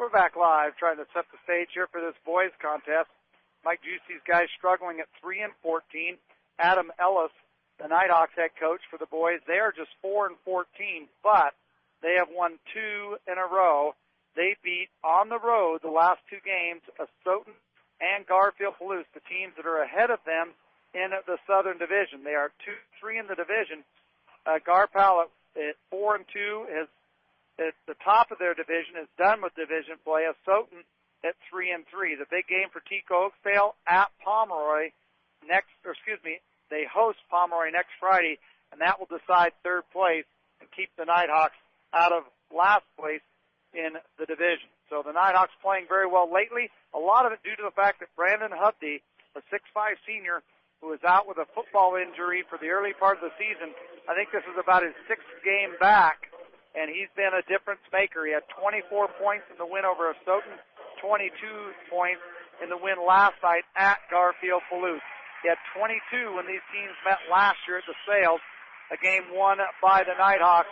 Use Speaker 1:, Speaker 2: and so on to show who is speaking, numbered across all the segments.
Speaker 1: We're back live trying to set the stage here for this boys contest. Mike Juicy's guys struggling at 3-14. Adam Ellis, the Nighthawks head coach for the boys, they are just 4-14, but they have won 2 in a row. They beat on the road the last 2 games of Stoughton and Garfield Palouse, the teams that are ahead of them in the Southern Division. They are 2-3 in the division. Garpal at 4-2 is at the top of their division, is done with division play. As Stoughton at 3-3. The big game for Tico Oakdale at Pomeroy they host Pomeroy next Friday, and that will decide third place and keep the Nighthawks out of last place in the division. So the Nighthawks playing very well lately, a lot of it due to the fact that Brandon Hubdy, a 6'5" senior who is out with a football injury for the early part of the season, I think this is about his 6th game back, and he's been a difference maker. He had 24 points in the win over Stoughton, 22 points in the win last night at Garfield Palouse. He had 22 when these teams met last year at the Sales, a game won by the Nighthawks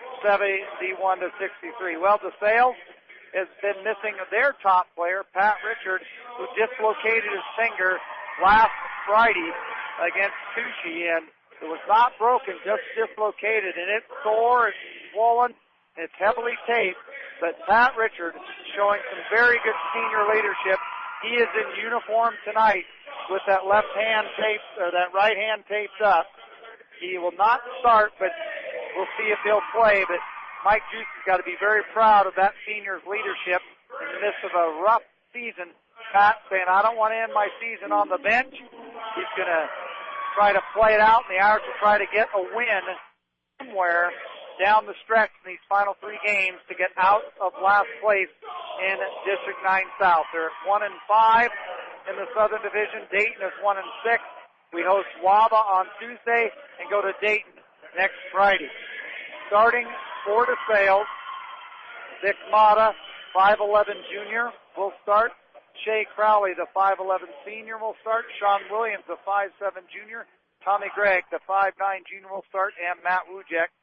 Speaker 1: 71-63. Well, the Sales has been missing their top player, Pat Richard, who dislocated his finger last Friday against Touchy, and it was not broken, just dislocated, and it's sore, it's swollen, it's heavily taped, but Pat Richard showing some very good senior leadership. He is in uniform tonight with that left hand taped, or that right hand taped up. He will not start, but we'll see if he'll play, but Mike Juice has got to be very proud of that senior's leadership in the midst of a rough season. Pat saying, I don't want to end my season on the bench. He's going to try to play it out, and the Irish will try to get a win somewhere down the stretch in these final 3 games to get out of last place in District 9 South. They're at 1-5 in the Southern Division. Dayton is 1-6. We host Waba on Tuesday and go to Dayton next Friday. Starting for the Sales, Vic Mata, 5'11" junior, will start. Shea Crowley, the 5'11" senior, will start. Sean Williams, the 5'7" junior. Tommy Gregg, the 5'9" junior, will start. And Matt Wujek,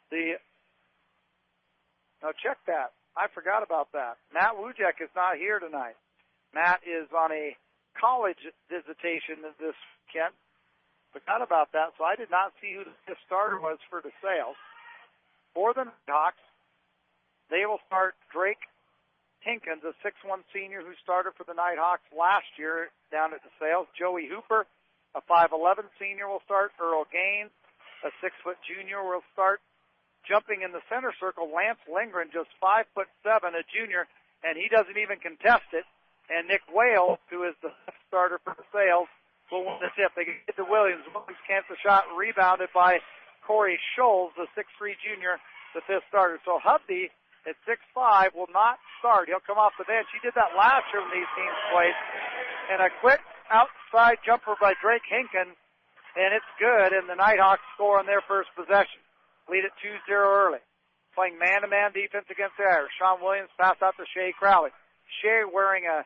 Speaker 1: now check that. I forgot about that. Matt Wujek is not here tonight. Matt is on a college visitation this weekend. Forgot about that, so I did not see who the starter was for the Sales. For the Nighthawks, they will start Drake Hinkins, a 6'1" senior who started for the Nighthawks last year down at the Sales. Joey Hooper, a 5'11" senior, will start. Earl Gaines, a 6' junior, will start. Jumping in the center circle, Lance Lindgren, just 5'7", a junior, and he doesn't even contest it. And Nick Whale, who is the starter for the Sales, will win the tip. They get to Williams. Williams cancels the shot, rebounded by Corey Scholes, the 6'3" junior, the 5th starter. So Hubby at 6'5" will not start. He'll come off the bench. He did that last year when these teams played. And a quick outside jumper by Drake Hinkins, and it's good, and the Nighthawks score on their first possession. Lead at 2-0 early. Playing man-to-man defense against the Irish. Sean Williams pass out to Shea Crowley. Shea wearing a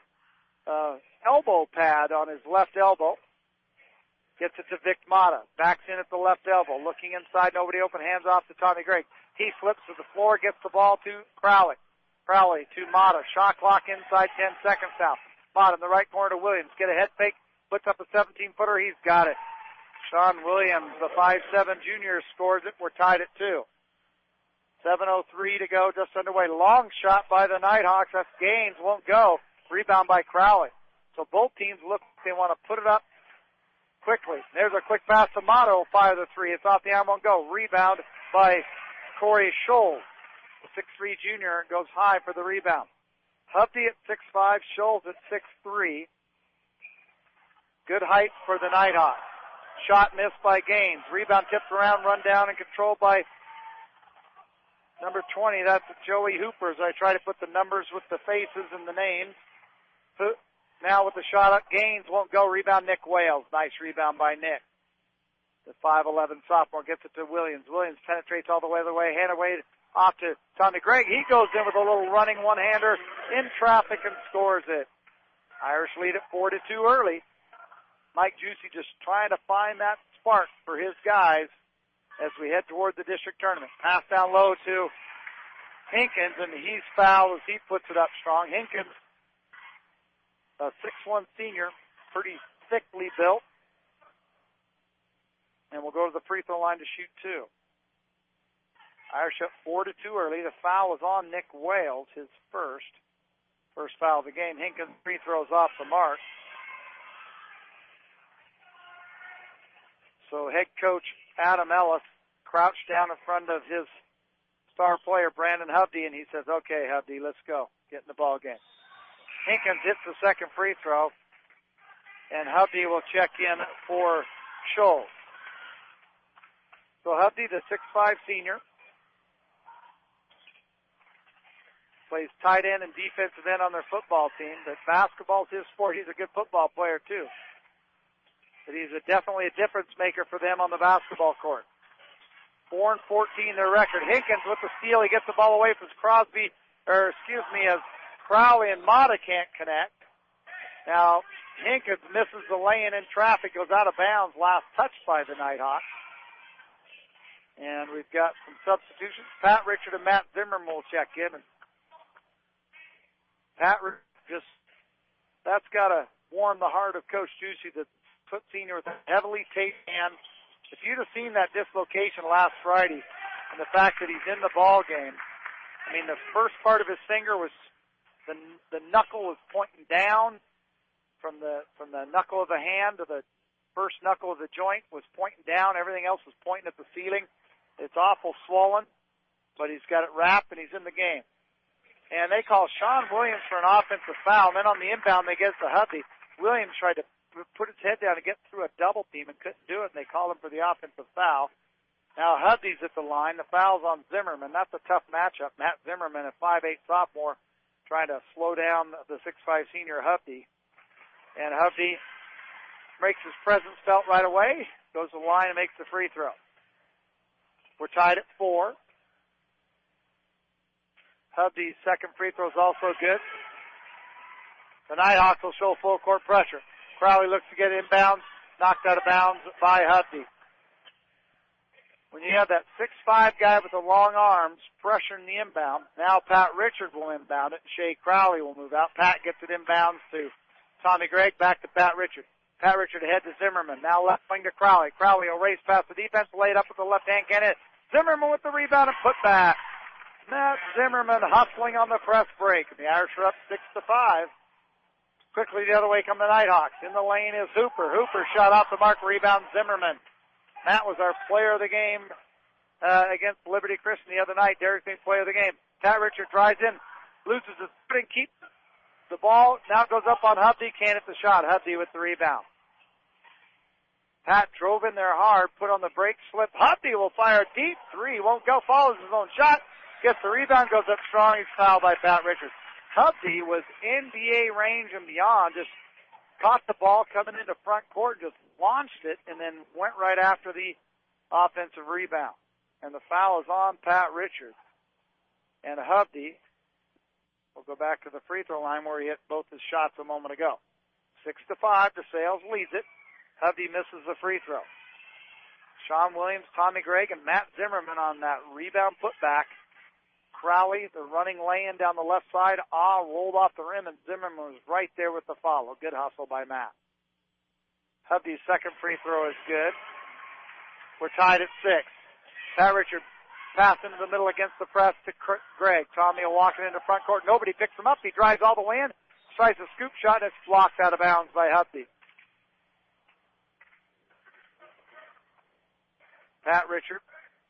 Speaker 1: elbow pad on his left elbow. Gets it to Vic Mata. Backs in at the left elbow. Looking inside, nobody open. Hands off to Tommy Gregg. He flips to the floor, gets the ball to Crowley. Crowley to Mata. Shot clock inside, 10 seconds out. Mata in the right corner to Williams. Get a head fake. Puts up a 17-footer. He's got it. Sean Williams, the 5'7" junior, scores it. We're tied at 2. 7:03 to go, just underway. Long shot by the Nighthawks. That's Gaines, won't go. Rebound by Crowley. So both teams look like they want to put it up quickly. There's a quick pass to Motto. Fire the 3. It's off the arm, won't go. Rebound by Corey Scholes. The 6'3" junior goes high for the rebound. Hubby at 6'5", Scholes at 6'3". Good height for the Nighthawks. Shot missed by Gaines. Rebound tipped around, run down, and controlled by number 20. That's Joey Hooper, as I try to put the numbers with the faces and the names. Now with the shot up, Gaines won't go. Rebound, Nick Wales. Nice rebound by Nick. The 5'11" sophomore gets it to Williams. Williams penetrates all the way, hand away off to Tommy Gregg. He goes in with a little running one-hander in traffic and scores it. Irish lead at 4-2 early. Mike Juicy just trying to find that spark for his guys as we head toward the district tournament. Pass down low to Hinkins, and he's fouled as he puts it up strong. Hinkins, a 6'1" senior, pretty thickly built, and will go to the free throw line to shoot two. Irish up 4-2 early. The foul was on Nick Wales, his first foul of the game. Hinkins free throws off the mark. So head coach Adam Ellis crouched down in front of his star player Brandon Hovde, and he says, "Okay, Hovde, let's go. Get in the ball game." Hinkins hits the second free throw, and Hovde will check in for Scholes. So Hovde, the 6'5" senior, plays tight end and defensive end on their football team, but basketball's his sport. He's a good football player, too. But he's definitely a difference maker for them on the basketball court. 4-14 their record. Hinkins with the steal. He gets the ball away from as Crowley and Mata can't connect. Now, Hinkins misses the lane in traffic, goes out of bounds, last touched by the Nighthawks. And we've got some substitutions. Pat Richard and Matt Zimmerman will check in. And Pat that's got to warm the heart of Coach Juicy, the foot senior with a heavily taped hand. If you'd have seen that dislocation last Friday and the fact that he's in the ball game, I mean, the first part of his finger was the knuckle was pointing down from the knuckle of the hand to the first knuckle of the joint was pointing down. Everything else was pointing at the ceiling. It's awful swollen, but he's got it wrapped and he's in the game. And they call Sean Williams for an offensive foul. And then on the inbound, they get to Hovde. Williams tried to put his head down and get through a double team and couldn't do it, and they called him for the offensive foul. Now Hovde's at the line. The foul's on Zimmerman. That's a tough matchup. Matt Zimmerman, a 5'8" sophomore, trying to slow down the 6'5" senior Hovde. And Hovde makes his presence felt right away, goes to the line and makes the free throw. We're tied at 4. Hovde's second free throw is also good. The Nighthawks will show full court pressure. Crowley looks to get inbounds, knocked out of bounds by Hovde. When you have that 6'5" guy with the long arms pressuring the inbound, now Pat Richard will inbound it, and Shea Crowley will move out. Pat gets it inbounds to Tommy Gregg, back to Pat Richard. Pat Richard ahead to Zimmerman, now left wing to Crowley. Crowley will race past the defense, lay it up with the left hand, can't hit. Zimmerman with the rebound and put back. Matt Zimmerman hustling on the press break. The Irish are up 6-5. Quickly the other way come the Nighthawks. In the lane is Hooper. Hooper shot off the mark, rebound Zimmerman. Matt was our player of the game against Liberty Christian the other night. Derek King, player of the game. Pat Richard drives in, loses his footing, keeps the ball. Now goes up on Hovde, can't hit the shot. Hovde with the rebound. Pat drove in there hard, put on the break slip. Hovde will fire a deep three. Won't go, follows his own shot. Gets the rebound, goes up strong. He's fouled by Pat Richards. Hovde was NBA range and beyond. Just caught the ball coming into front court, just launched it, and then went right after the offensive rebound. And the foul is on Pat Richards. And Hovde will go back to the free throw line where he hit both his shots a moment ago. 6-5, DeSales leads it. Hovde misses the free throw. Sean Williams, Tommy Gregg, and Matt Zimmerman on that rebound putback. Crowley, the running lane down the left side, rolled off the rim, and Zimmerman was right there with the follow. Good hustle by Matt. Hovde's second free throw is good. We're tied at 6. Pat Richard pass into the middle against the press to Gregg. Tommy will walk it into front court. Nobody picks him up. He drives all the way in, tries a scoop shot, and it's blocked out of bounds by Hovde. Pat Richard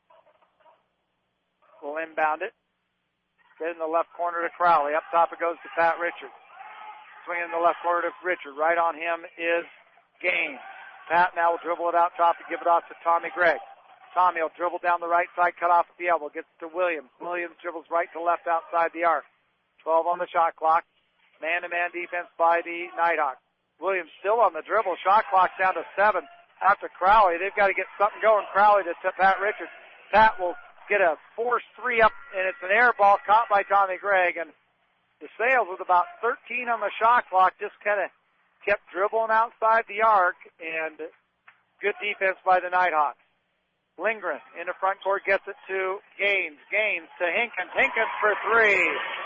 Speaker 1: will inbound it. Get in the left corner to Crowley. Up top it goes to Pat Richard. Swing in the left corner to Richard. Right on him is Gaines. Pat now will dribble it out top and give it off to Tommy Gregg. Tommy will dribble down the right side, cut off at the elbow. Gets to Williams. Williams dribbles right to left outside the arc. 12 on the shot clock. Man-to-man defense by the Nighthawks. Williams still on the dribble. Shot clock's down to 7. After Crowley, they've got to get something going. Crowley to Pat Richards. Pat will get a force 3 up, and it's an air ball caught by Tommy Gregg. And DeSales with about 13 on the shot clock just kind of kept dribbling outside the arc, and good defense by the Nighthawks. Lindgren in the front court gets it to Gaines. Gaines to Hinkins. Hinkins for three.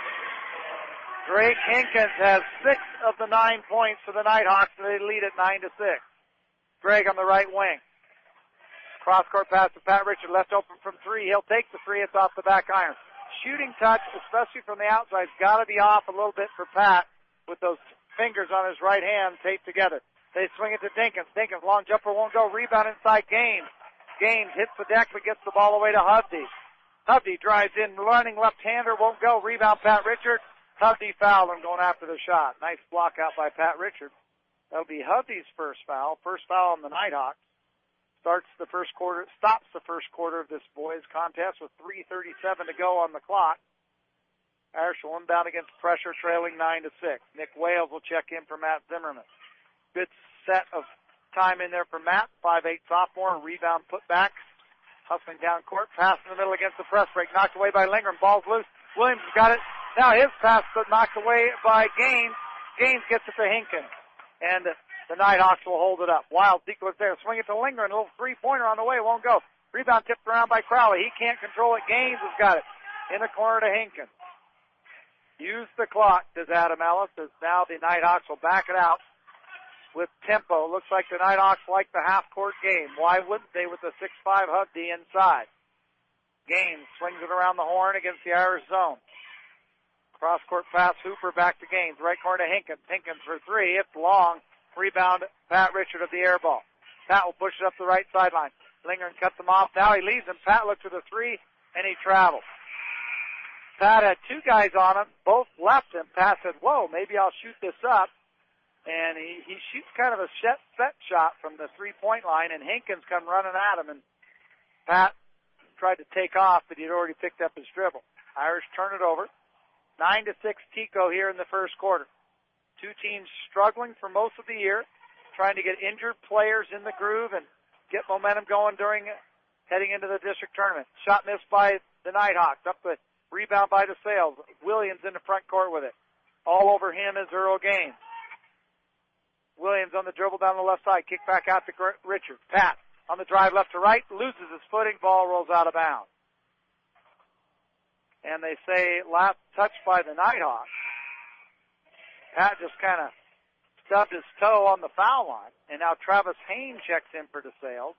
Speaker 1: Drake Hinkins has 6 of the 9 points for the Nighthawks, and they lead at 9-6. Greg on the right wing. Cross-court pass to Pat Richard, left open from three. He'll take the three. It's off the back iron. Shooting touch, especially from the outside, has got to be off a little bit for Pat with those fingers on his right hand taped together. They swing it to Dinkins. Dinkins, long jumper won't go. Rebound inside Gaines. Gaines hits the deck but gets the ball away to Hovde. Hovde drives in, running left-hander, won't go. Rebound Pat Richard. Hovde fouled him going after the shot. Nice block out by Pat Richard. That'll be Hovde's first foul. First foul on the Nighthawks. Stops the first quarter of this boys contest with 3:37 to go on the clock. Irish will inbound against pressure, trailing 9-6. Nick Wales will check in for Matt Zimmerman. Good set of time in there for Matt, 5'8" sophomore, rebound put back. Hustling down court, pass in the middle against the press break, knocked away by Lindgren, ball's loose. Williams has got it. Now his pass knocked away by Gaines. Gaines gets it to Hinkins. And the Nighthawks will hold it up. Wild sequence there. Swing it to Lindgren. A little three-pointer on the way. Won't go. Rebound tipped around by Crowley. He can't control it. Gaines has got it. In the corner to Hinkins. Use the clock, says Adam Ellis, as now the Nighthawks will back it out with tempo. Looks like the Nighthawks like the half-court game. Why wouldn't they with the 6'5" Hovde inside? Gaines swings it around the horn against the Irish zone. Cross-court pass, Hooper back to Gaines. Right corner to Hinkins. Hinkins for three. It's long. Rebound, Pat Richard of the air ball. Pat will push it up the right sideline. Lindgren cuts him off. Now he leaves him. Pat looks for the three, and he travels. Pat had two guys on him. Both left him. Pat said, whoa, maybe I'll shoot this up. And he shoots kind of a set shot from the three-point line, and Hinkins come running at him. And Pat tried to take off, but he'd already picked up his dribble. Irish turn it over. 9-6 Tico here in the first quarter. Two teams struggling for most of the year, trying to get injured players in the groove and get momentum going heading into the district tournament. Shot missed by the Nighthawks. Up the rebound by DeSales. Williams in the front court with it. All over him is Earl Gaines. Williams on the dribble down the left side. Kick back out to Richard. Pat on the drive left to right. Loses his footing. Ball rolls out of bounds. And they say last touch by the Nighthawks. Pat just kind of stubbed his toe on the foul line. And now Travis Haynes checks in for DeSales.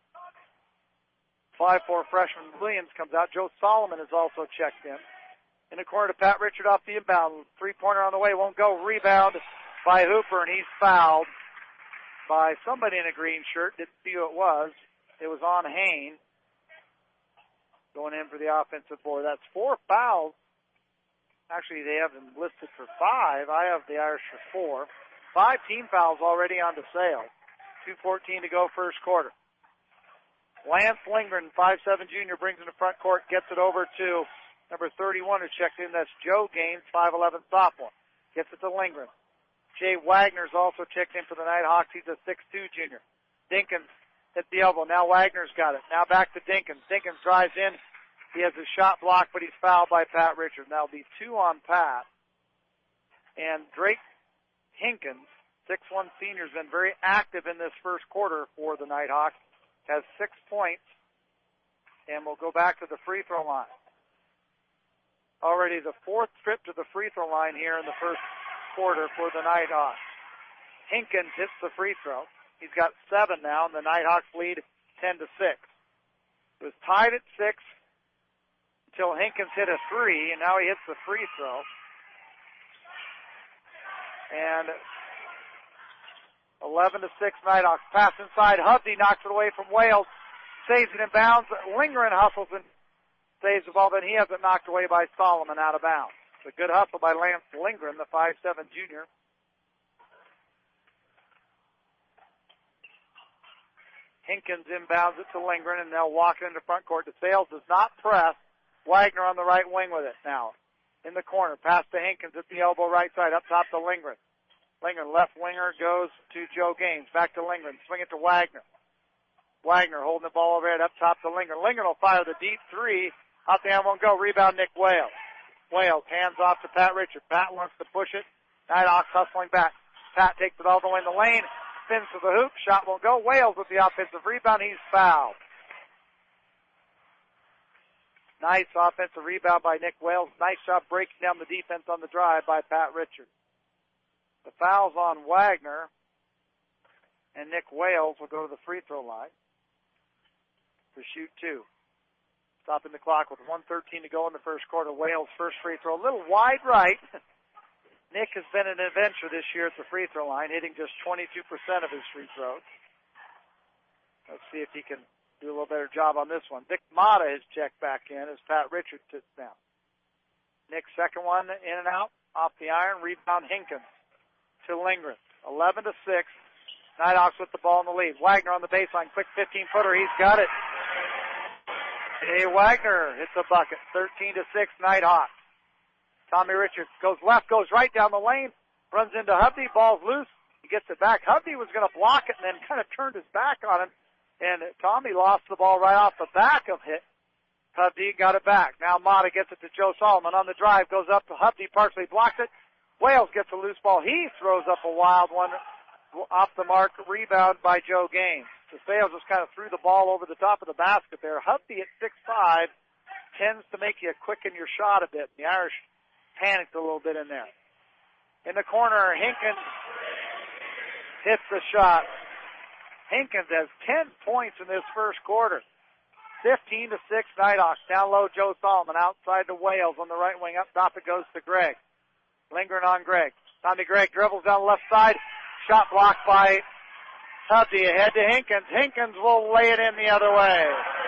Speaker 1: 5'4" freshman Williams comes out. Joe Solomon is also checked in. In the corner to Pat Richard off the inbound. Three-pointer on the way. Won't go. Rebound by Hooper, and he's fouled by somebody in a green shirt. Didn't see who it was. It was on Haynes. Going in for the offensive board. That's 4 fouls. Actually, they have them listed for 5. I have the Irish for 4. 5 team fouls already on DeSales. 2:14 to go first quarter. Lance Lindgren, 5'7" junior, brings in the front court, gets it over to number 31 who checked in. That's Joe Gaines, 5'11" sophomore. Gets it to Lindgren. Jay Wagner's also checked in for the Nighthawks. He's a 6'2" junior. Dinkins hit the elbow. Now Wagner's got it. Now back to Dinkins. Dinkins drives in. He has a shot blocked, but he's fouled by Pat Richard. Now it'll be 2 on Pat. And Drake Hinkins, 6'1" senior, has been very active in this first quarter for the Nighthawks. Has 6 points. And we'll go back to the free throw line. Already the 4th trip to the free throw line here in the first quarter for the Nighthawks. Hinkins hits the free throw. He's got 7 now, and the Nighthawks lead 10-6. It was tied at 6 until Hinkins hit a 3, and now he hits the free throw. And 11-6 Nighthawks. Pass inside. Hovde knocks it away from Wales. Saves it in bounds. Lindgren hustles and saves the ball, but he has it knocked away by Solomon out of bounds. It's a good hustle by Lance Lindgren, the 5'7" junior. Hinkins inbounds it to Lindgren, and they'll walk it into front court. DeSales does not press. Wagner on the right wing with it now. In the corner. Pass to Hinkins at the elbow right side. Up top to Lindgren. Lindgren, left winger, goes to Joe Gaines. Back to Lindgren. Swing it to Wagner. Wagner holding the ball overhead up top to Lindgren. Lindgren will fire the deep 3. Out the end won't go. Rebound Nick Wales. Wales hands off to Pat Richard. Pat wants to push it. Nighthawks hustling back. Pat takes it all the way in the lane. Spins to the hoop. Shot won't go. Wales with the offensive rebound. He's fouled. Nice offensive rebound by Nick Wales. Nice job breaking down the defense on the drive by Pat Richard. The foul's on Wagner, and Nick Wales will go to the free throw line to shoot 2. Stopping the clock with 1:13 to go in the first quarter. Wales' first free throw, a little wide right. Nick has been an adventure this year at the free throw line, hitting just 22% of his free throws. Let's see if he can do a little better job on this one. Vic Mata has checked back in as Pat Richard sits down. Nick's second one in and out, off the iron. Rebound Hinkins to Lindgren. 11-6. Nighthawks with the ball in the lead. Wagner on the baseline. Quick 15-footer. He's got it. Hey, Wagner hits a bucket. 13-6 Nighthawks. Tommy Richards goes left, goes right down the lane. Runs into Hovde. Ball's loose. He gets it back. Hovde was going to block it and then kind of turned his back on him. And Tommy lost the ball right off the back of it. Hovde got it back. Now Mata gets it to Joe Solomon on the drive. Goes up to Hovde. Partially blocks it. Wales gets a loose ball. He throws up a wild one off the mark. Rebound by Joe Gaines. DeSales just kind of threw the ball over the top of the basket there. Hovde at 6'5" tends to make you quicken your shot a bit. The Irish panicked a little bit in there. In the corner, Hinkins hits the shot. Hinkins has 10 points in this first quarter. 15-6 Nighthawks. Down low, Joe Solomon. Outside to Wales on the right wing. Up top it goes to Gregg. Lingering on Gregg. Tommy Gregg dribbles down the left side. Shot blocked by Hovde. Ahead to Hinkins. Hinkins will lay it in the other way.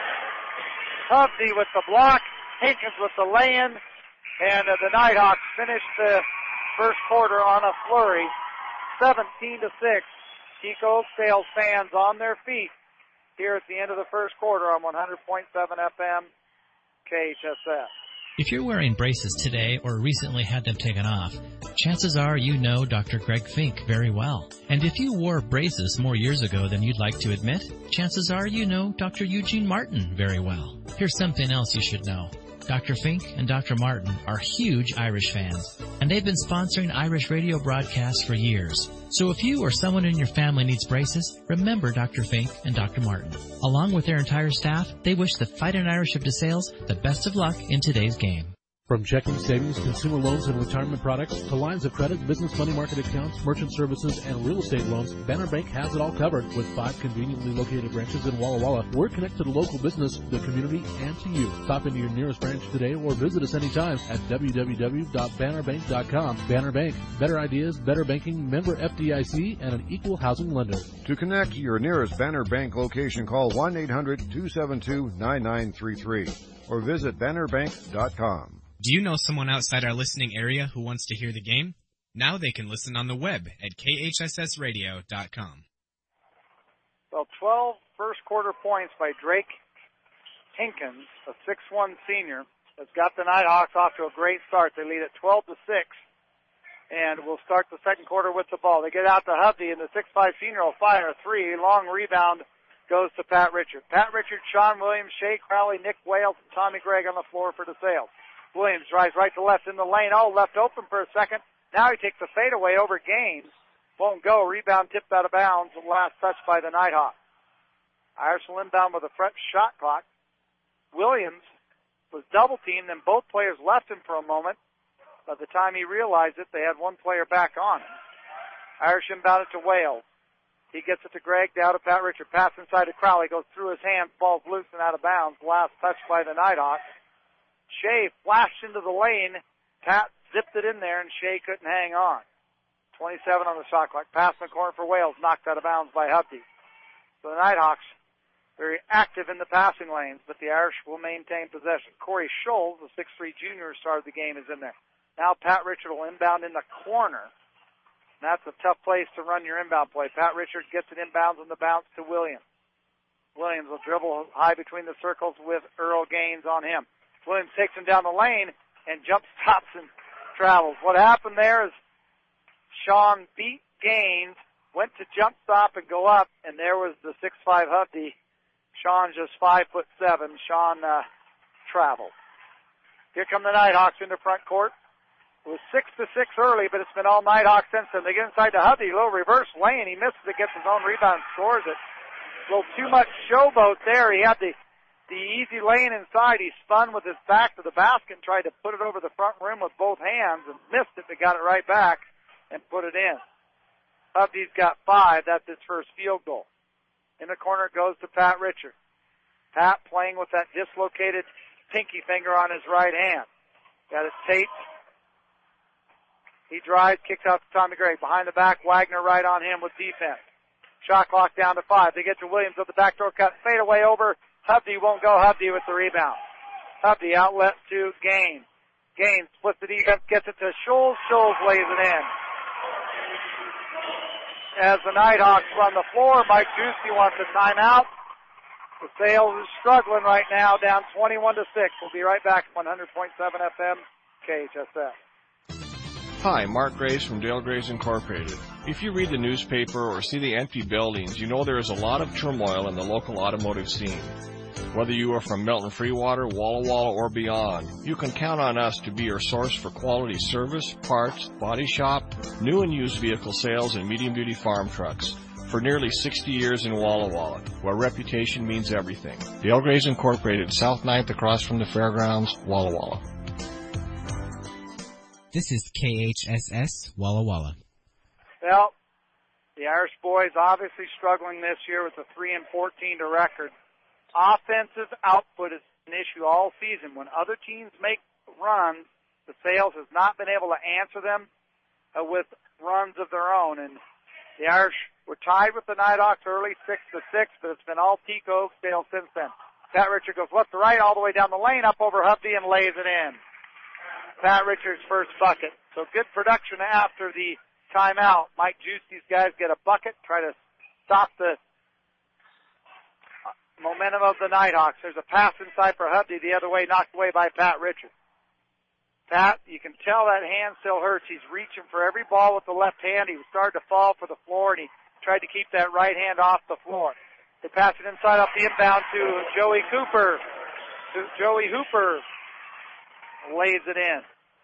Speaker 1: Hovde with the block. Hinkins with the lay-in. And the Nighthawks finish the first quarter on a flurry. 17-6. Keiko Oakdale fans on their feet here at the end of the first quarter on 100.7 FM KHSS.
Speaker 2: If you're wearing braces today or recently had them taken off, chances are you know Dr. Greg Fink very well. And if you wore braces more years ago than you'd like to admit, chances are you know Dr. Eugene Martin very well. Here's something else you should know. Dr. Fink and Dr. Martin are huge Irish fans, and they've been sponsoring Irish radio broadcasts for years. So if you or someone in your family needs braces, remember Dr. Fink and Dr. Martin. Along with their entire staff, they wish the Fighting Irish of DeSales the best of luck in today's game.
Speaker 3: From checking, savings, consumer loans, and retirement products to lines of credit, business money market accounts, merchant services, and real estate loans, Banner Bank has it all covered. With 5 conveniently located branches in Walla Walla, we're connected to local business, the community, and to you. Stop into your nearest branch today or visit us anytime at www.bannerbank.com. Banner Bank, better ideas, better banking, member FDIC, and an equal housing lender.
Speaker 4: To connect to your nearest Banner Bank location, call 1-800-272-9933 or visit bannerbank.com.
Speaker 5: Do you know someone outside our listening area who wants to hear the game? Now they can listen on the web at khssradio.com.
Speaker 1: Well, 12 first quarter points by Drake Hinkins, a 6'1" senior, has got the Nighthawks off to a great start. They lead at 12-6, and we'll start the second quarter with the ball. They get out to Hovde, and the 6'5" senior will fire a 3. Long rebound goes to Pat Richard. Pat Richard, Sean Williams, Shea Crowley, Nick Wales, and Tommy Gregg on the floor for DeSales. Williams drives right to left in the lane. Oh, left open for a second. Now he takes a fadeaway over Gaines. Won't go. Rebound tipped out of bounds. Last touch by the Nighthawks. Irish will inbound with a fresh shot clock. Williams was double teamed, and both players left him for a moment. By the time he realized it, they had one player back on him. Irish inbound it to Wales. He gets it to Gregg, down to Pat Richard. Pass inside to Crowley. Goes through his hands. Ball's loose and out of bounds. Last touch by the Nighthawks. Shea flashed into the lane. Pat zipped it in there, and Shea couldn't hang on. 27 on the shot clock. Pass in the corner for Wales. Knocked out of bounds by Hovde. So the Nighthawks very active in the passing lanes, but the Irish will maintain possession. Corey Scholes, the 6'3" junior who started the game, is in there. Now Pat Richard will inbound in the corner. And that's a tough place to run your inbound play. Pat Richard gets it inbounds on the bounce to Williams. Williams will dribble high between the circles with Earl Gaines on him. Williams takes him down the lane and jump stops and travels. What happened there is Sean beat Gaines, went to jump stop and go up, and there was the 6'5" Hovde. Sean just 5'7". Sean traveled. Here come the Nighthawks into front court. It was 6-6 early, but it's been all Nighthawks since then. They get inside to Hovde, a little reverse lane. He misses it, gets his own rebound, scores it. A little too much showboat there. He had the the easy lane inside. He spun with his back to the basket and tried to put it over the front rim with both hands and missed it, but got it right back and put it in. Hovde's got 5. That's his first field goal. In the corner it goes to Pat Richard. Pat playing with that dislocated pinky finger on his right hand. Got it taped. He drives, kicks out to Tommy Gregg. Behind the back, Wagner right on him with defense. Shot clock down to 5. They get to Williams with the backdoor cut. Fade away over. Hovde won't go. Hovde with the rebound. Hovde outlet to Gaines. Gaines splits the defense, gets it to Scholes. Scholes lays it in. As the Nighthawks run the floor, Mike Juicy wants a timeout. The Sales is struggling right now, down 21-6. We'll be right back. 100.7 FM, KHSS.
Speaker 6: Hi, Mark Graves from Dale Graves Incorporated. If you read the newspaper or see the empty buildings, you know there is a lot of turmoil in the local automotive scene. Whether you are from Milton Freewater, Walla Walla, or beyond, you can count on us to be your source for quality service, parts, body shop, new and used vehicle sales, and medium-duty farm trucks. For nearly 60 years in Walla Walla, where reputation means everything. Dale Graves Incorporated, South 9th across from the fairgrounds, Walla Walla.
Speaker 5: This is KHSS Walla Walla.
Speaker 1: Well, the Irish boys obviously struggling this year with a 3-14 to record. Offensive output is an issue all season. When other teams make runs, the Sales has not been able to answer them with runs of their own. And the Irish were tied with the Nighthawks early, 6-6, but it's been all Tico Oakdale since then. Pat Richard goes left to right all the way down the lane, up over Hovde and lays it in. Pat Richards' first bucket. So good production after the timeout. Mike Juicy's guys get a bucket, try to stop the momentum of the Nighthawks. There's a pass inside for Hovde the other way, knocked away by Pat Richards. Pat, you can tell that hand still hurts. He's reaching for every ball with the left hand. He was starting to fall for the floor, and he tried to keep that right hand off the floor. They pass it inside off the inbound to Joey Cooper. Joey Hooper lays it in.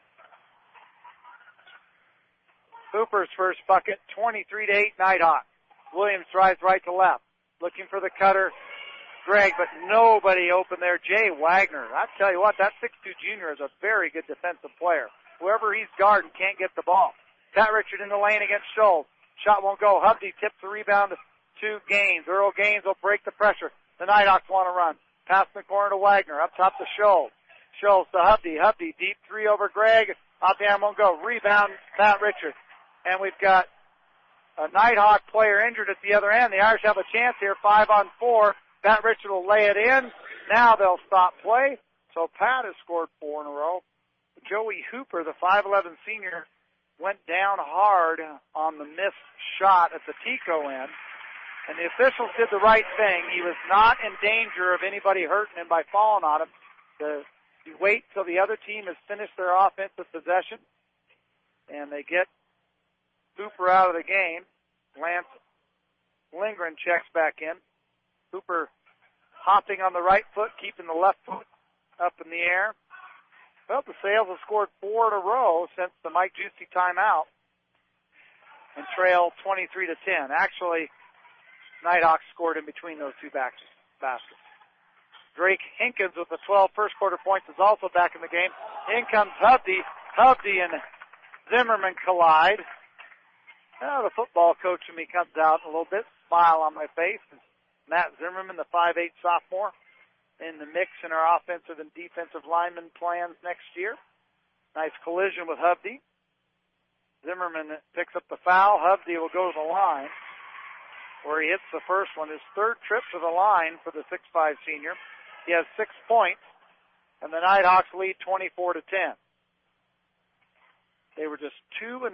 Speaker 1: Hooper's first bucket, 23-8 Nighthawks. Williams drives right to left, looking for the cutter, Gregg, but nobody open there. Jay Wagner. I tell you what, that 6'2 junior is a very good defensive player. Whoever he's guarding can't get the ball. Pat Richard in the lane against Scholes. Shot won't go. Hovde tips the rebound to Gaines. Earl Gaines will break the pressure. The Nighthawks want to run. Pass in the corner to Wagner. Up top to Scholes. Scholes to Hovde. Hovde deep three over Gregg. Out the arm won't go. Rebound Pat Richard. And we've got a Nighthawk player injured at the other end. The Irish have a chance here. 5-on-4. Pat Richard will lay it in. Now they'll stop play. So Pat has scored 4 in a row. Joey Hooper, the 5'11 senior, went down hard on the missed shot at the Tico end. And the officials did the right thing. He was not in danger of anybody hurting him by falling on him. You wait till the other team has finished their offensive possession, and they get Hooper out of the game. Lance Lindgren checks back in. Hooper hopping on the right foot, keeping the left foot up in the air. Well, the Sales have scored 4 in a row since the Mike Juicy timeout and trail 23-10. Actually, Nighthawks scored in between those two baskets. Drake Hinkins with the 12 first quarter points is also back in the game. In comes Hovde. Hovde and Zimmerman collide. Now the football coach in me comes out a little bit, smile on my face. Matt Zimmerman, the 5'8 sophomore, in the mix in our offensive and defensive lineman plans next year. Nice collision with Hovde. Zimmerman picks up the foul. Hovde will go to the line where he hits the first one. His third trip to the line for the 6'5 senior. He has 6 points, and the Nighthawks lead 24-10. They were just 2-14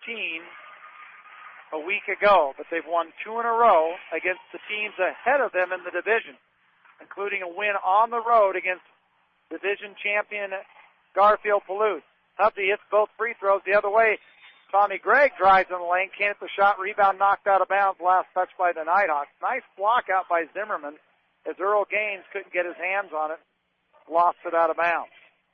Speaker 1: a week ago, but they've won 2 in a row against the teams ahead of them in the division, including a win on the road against division champion Garfield Palouse. Hovde hits both free throws the other way. Tommy Gregg drives in the lane, can't hit the shot, rebound knocked out of bounds, last touch by the Nighthawks. Nice block out by Zimmerman as Earl Gaines couldn't get his hands on it, lost it out of bounds.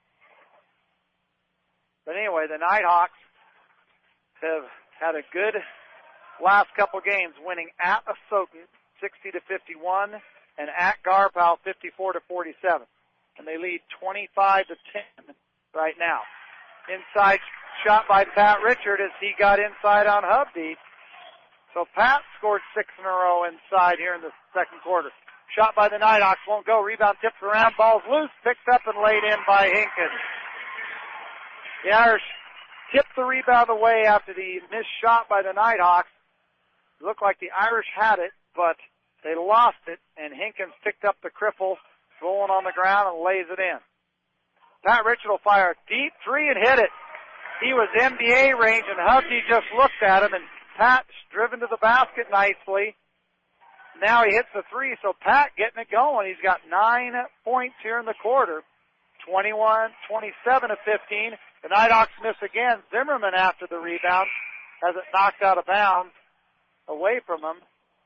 Speaker 1: But anyway, the Nighthawks have had a good last couple games, winning at Asotin 60-51 and at Garpal 54-47. And they lead 25-10 right now. Inside shot by Pat Richard as he got inside on Hubby. So Pat scored 6 in a row inside here in the second quarter. Shot by the Nighthawks, won't go. Rebound tipped around, ball's loose, picked up and laid in by Hinkins. The Irish tipped the rebound away after the missed shot by the Nighthawks. It looked like the Irish had it, but they lost it, and Hinkins picked up the cripple, rolling on the ground, and lays it in. Pat Richard will fire a deep three and hit it. He was NBA range, and Hubby just looked at him, and Pat's driven to the basket nicely. Now he hits the three, so Pat getting it going. He's got 9 points here in the quarter, 27-15. The Nighthawks miss again. Zimmerman, after the rebound, has it knocked out of bounds away from him.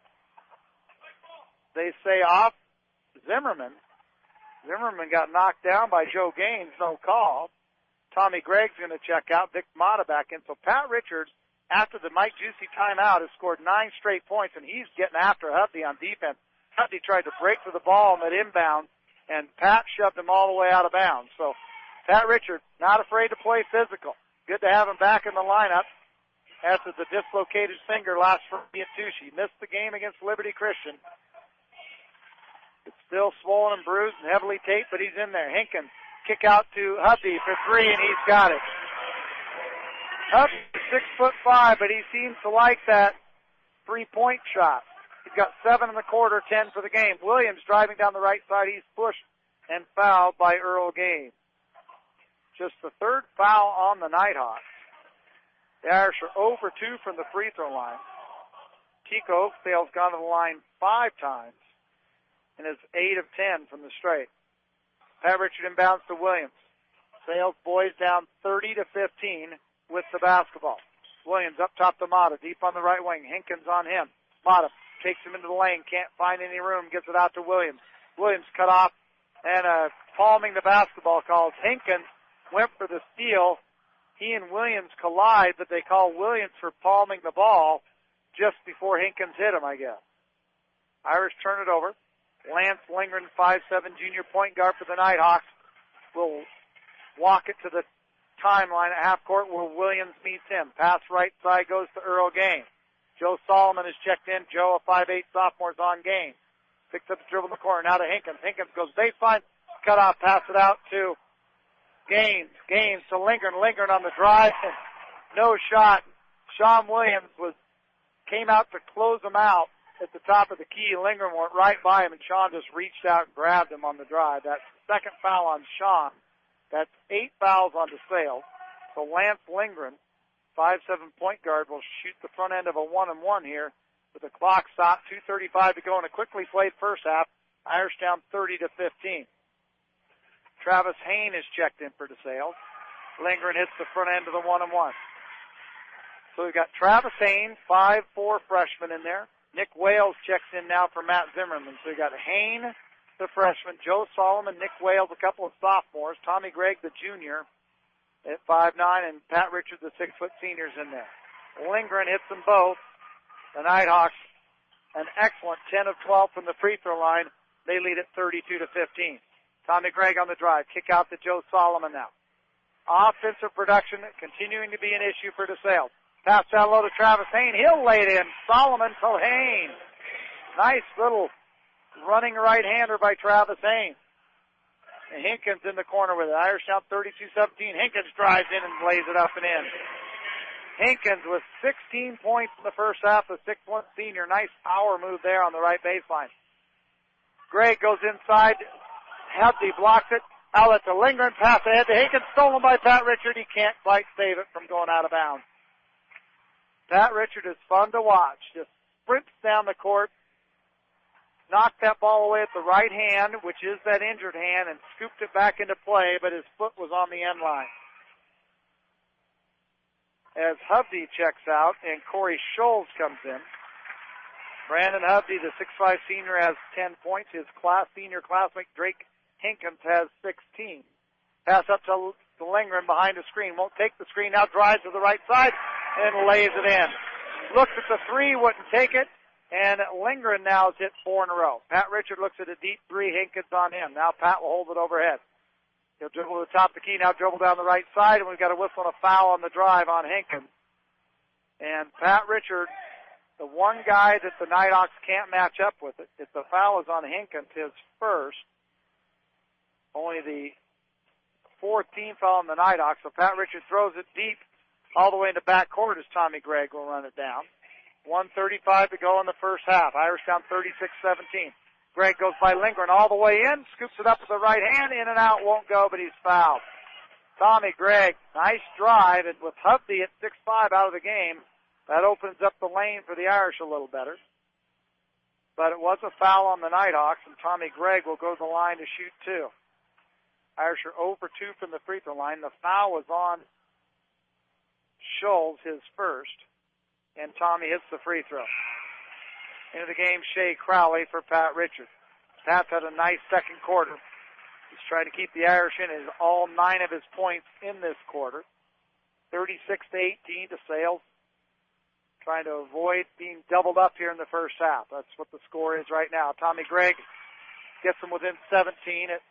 Speaker 1: They say off Zimmerman. Zimmerman got knocked down by Joe Gaines, no call. Tommy Gregg's going to check out. Vic Mata back in. So Pat Richards, after the Mike Juicy timeout, has scored 9 straight points, and he's getting after Hubby on defense. Hubby tried to break for the ball on that inbound, and Pat shoved him all the way out of bounds. So Pat Richards, not afraid to play physical. Good to have him back in the lineup after the dislocated finger last Friday at Touche. He missed the game against Liberty Christian. It's still swollen and bruised and heavily taped, but he's in there. Hinkins, kick out to Hubby for 3, and he's got it. Hubby's 6'5", but he seems to like that 3-point shot. He's got 7 in the quarter, 10 for the game. Williams driving down the right side. He's pushed and fouled by Earl Gaines. Just the 3rd foul on the Nighthawks. The Irish are 0 for 2 from the free throw line. Tico Oakdale's gone to the line 5 times and is 8 of 10 from the straight. Pat Richard inbounds to Williams. Sales boys down 30-15 with the basketball. Williams up top to Mata, deep on the right wing. Hinkins on him. Mata takes him into the lane, can't find any room, gives it out to Williams. Williams cut off and palming the basketball calls. Hinkins went for the steal. He and Williams collide, but they call Williams for palming the ball just before Hinkins hit him, I guess. Irish turn it over. Lance Lindgren, 5'7", junior point guard for the Nighthawks, will walk it to the timeline at half court where Williams meets him. Pass right side goes to Earl Gaines. Joe Solomon is checked in. Joe, a 5'8" sophomore, is on Gaines. Picks up the dribble in the corner. Now to Hinkins. Hinkins goes baseline. Cut off. Pass it out to Gaines. Gaines to Lindgren. Lindgren on the drive. And no shot. Sean Williams came out to close him out at the top of the key. Lindgren went right by him, and Sean just reached out and grabbed him on the drive. That's the 2nd foul on Sean. That's 8 fouls on DeSales. So Lance Lindgren, 5'7" point guard, will shoot the front end of a 1-and-1 here with the clock stopped. 2:35 to go in a quickly played first half. Irish down 30-15. Travis Hain is checked in for DeSales. Lindgren hits the front end of the 1-and-1. So we've got Travis Hain, 5'4" freshman in there. Nick Wales checks in now for Matt Zimmerman. So you got Hain, the freshman, Joe Solomon, Nick Wales, a couple of sophomores, Tommy Gregg, the junior, at 5'9", and Pat Richards, the 6-foot seniors in there. Lindgren hits them both. The Nighthawks, an excellent 10 of 12 from the free throw line. They lead at 32-15. Tommy Gregg on the drive. Kick out to Joe Solomon now. Offensive production continuing to be an issue for DeSales. Pass down low to Travis Hain. He'll lay it in. Solomon to Hain. Nice little running right-hander by Travis Hain. And Hinkins in the corner with it. Irish down 32-17. Hinkins drives in and lays it up and in. Hinkins with 16 points in the first half, the 6'1" senior. Nice power move there on the right baseline. Gregg goes inside. Hubby blocks it. Outlet to Lindgren. Pass ahead to Hinkins. Stolen by Pat Richard. He can't quite save it from going out of bounds. Pat Richard is fun to watch. Just sprints down the court. Knocked that ball away at the right hand, which is that injured hand, and scooped it back into play, but his foot was on the end line. As Hubby checks out and Corey Scholes comes in. Brandon Hubby, the 6'5" senior, has 10 points. His senior classmate Drake Hinkins has 16. Pass up to Lindgren behind the screen. Won't take the screen. Now drives to the right side and lays it in. Looks at the three, wouldn't take it. And Lindgren now has hit 4 in a row. Pat Richard looks at a deep three. Hinkins on him. Now Pat will hold it overhead. He'll dribble to the top of the key. Now dribble down the right side, and we've got a whistle and a foul on the drive on Hinkins. And Pat Richard, the one guy that the Nighthawks can't match up with it, if the foul is on Hinkins, his first. Only the 4th team foul on the Nighthawks. So Pat Richard throws it deep all the way into backcourt as Tommy Gregg will run it down. 1:35 to go in the first half. Irish down 36-17. Gregg goes by Lindgren all the way in, scoops it up with the right hand, in and out, won't go, but he's fouled. Tommy Gregg, nice drive, and with Hovde at 6'5" out of the game, that opens up the lane for the Irish a little better. But it was a foul on the Nighthawks, and Tommy Gregg will go to the line to shoot 2. Irish are 0 for 2 from the free throw line. The foul was on Scholes, his first. And Tommy hits the free throw. Into the game, Shea Crowley for Pat Richard. Pat's had a nice second quarter. He's trying to keep the Irish in. His all 9 of his points in this quarter. 36-18 to Sales. Trying to avoid being doubled up here in the first half. That's what the score is right now. Tommy Gregg gets them within 17 at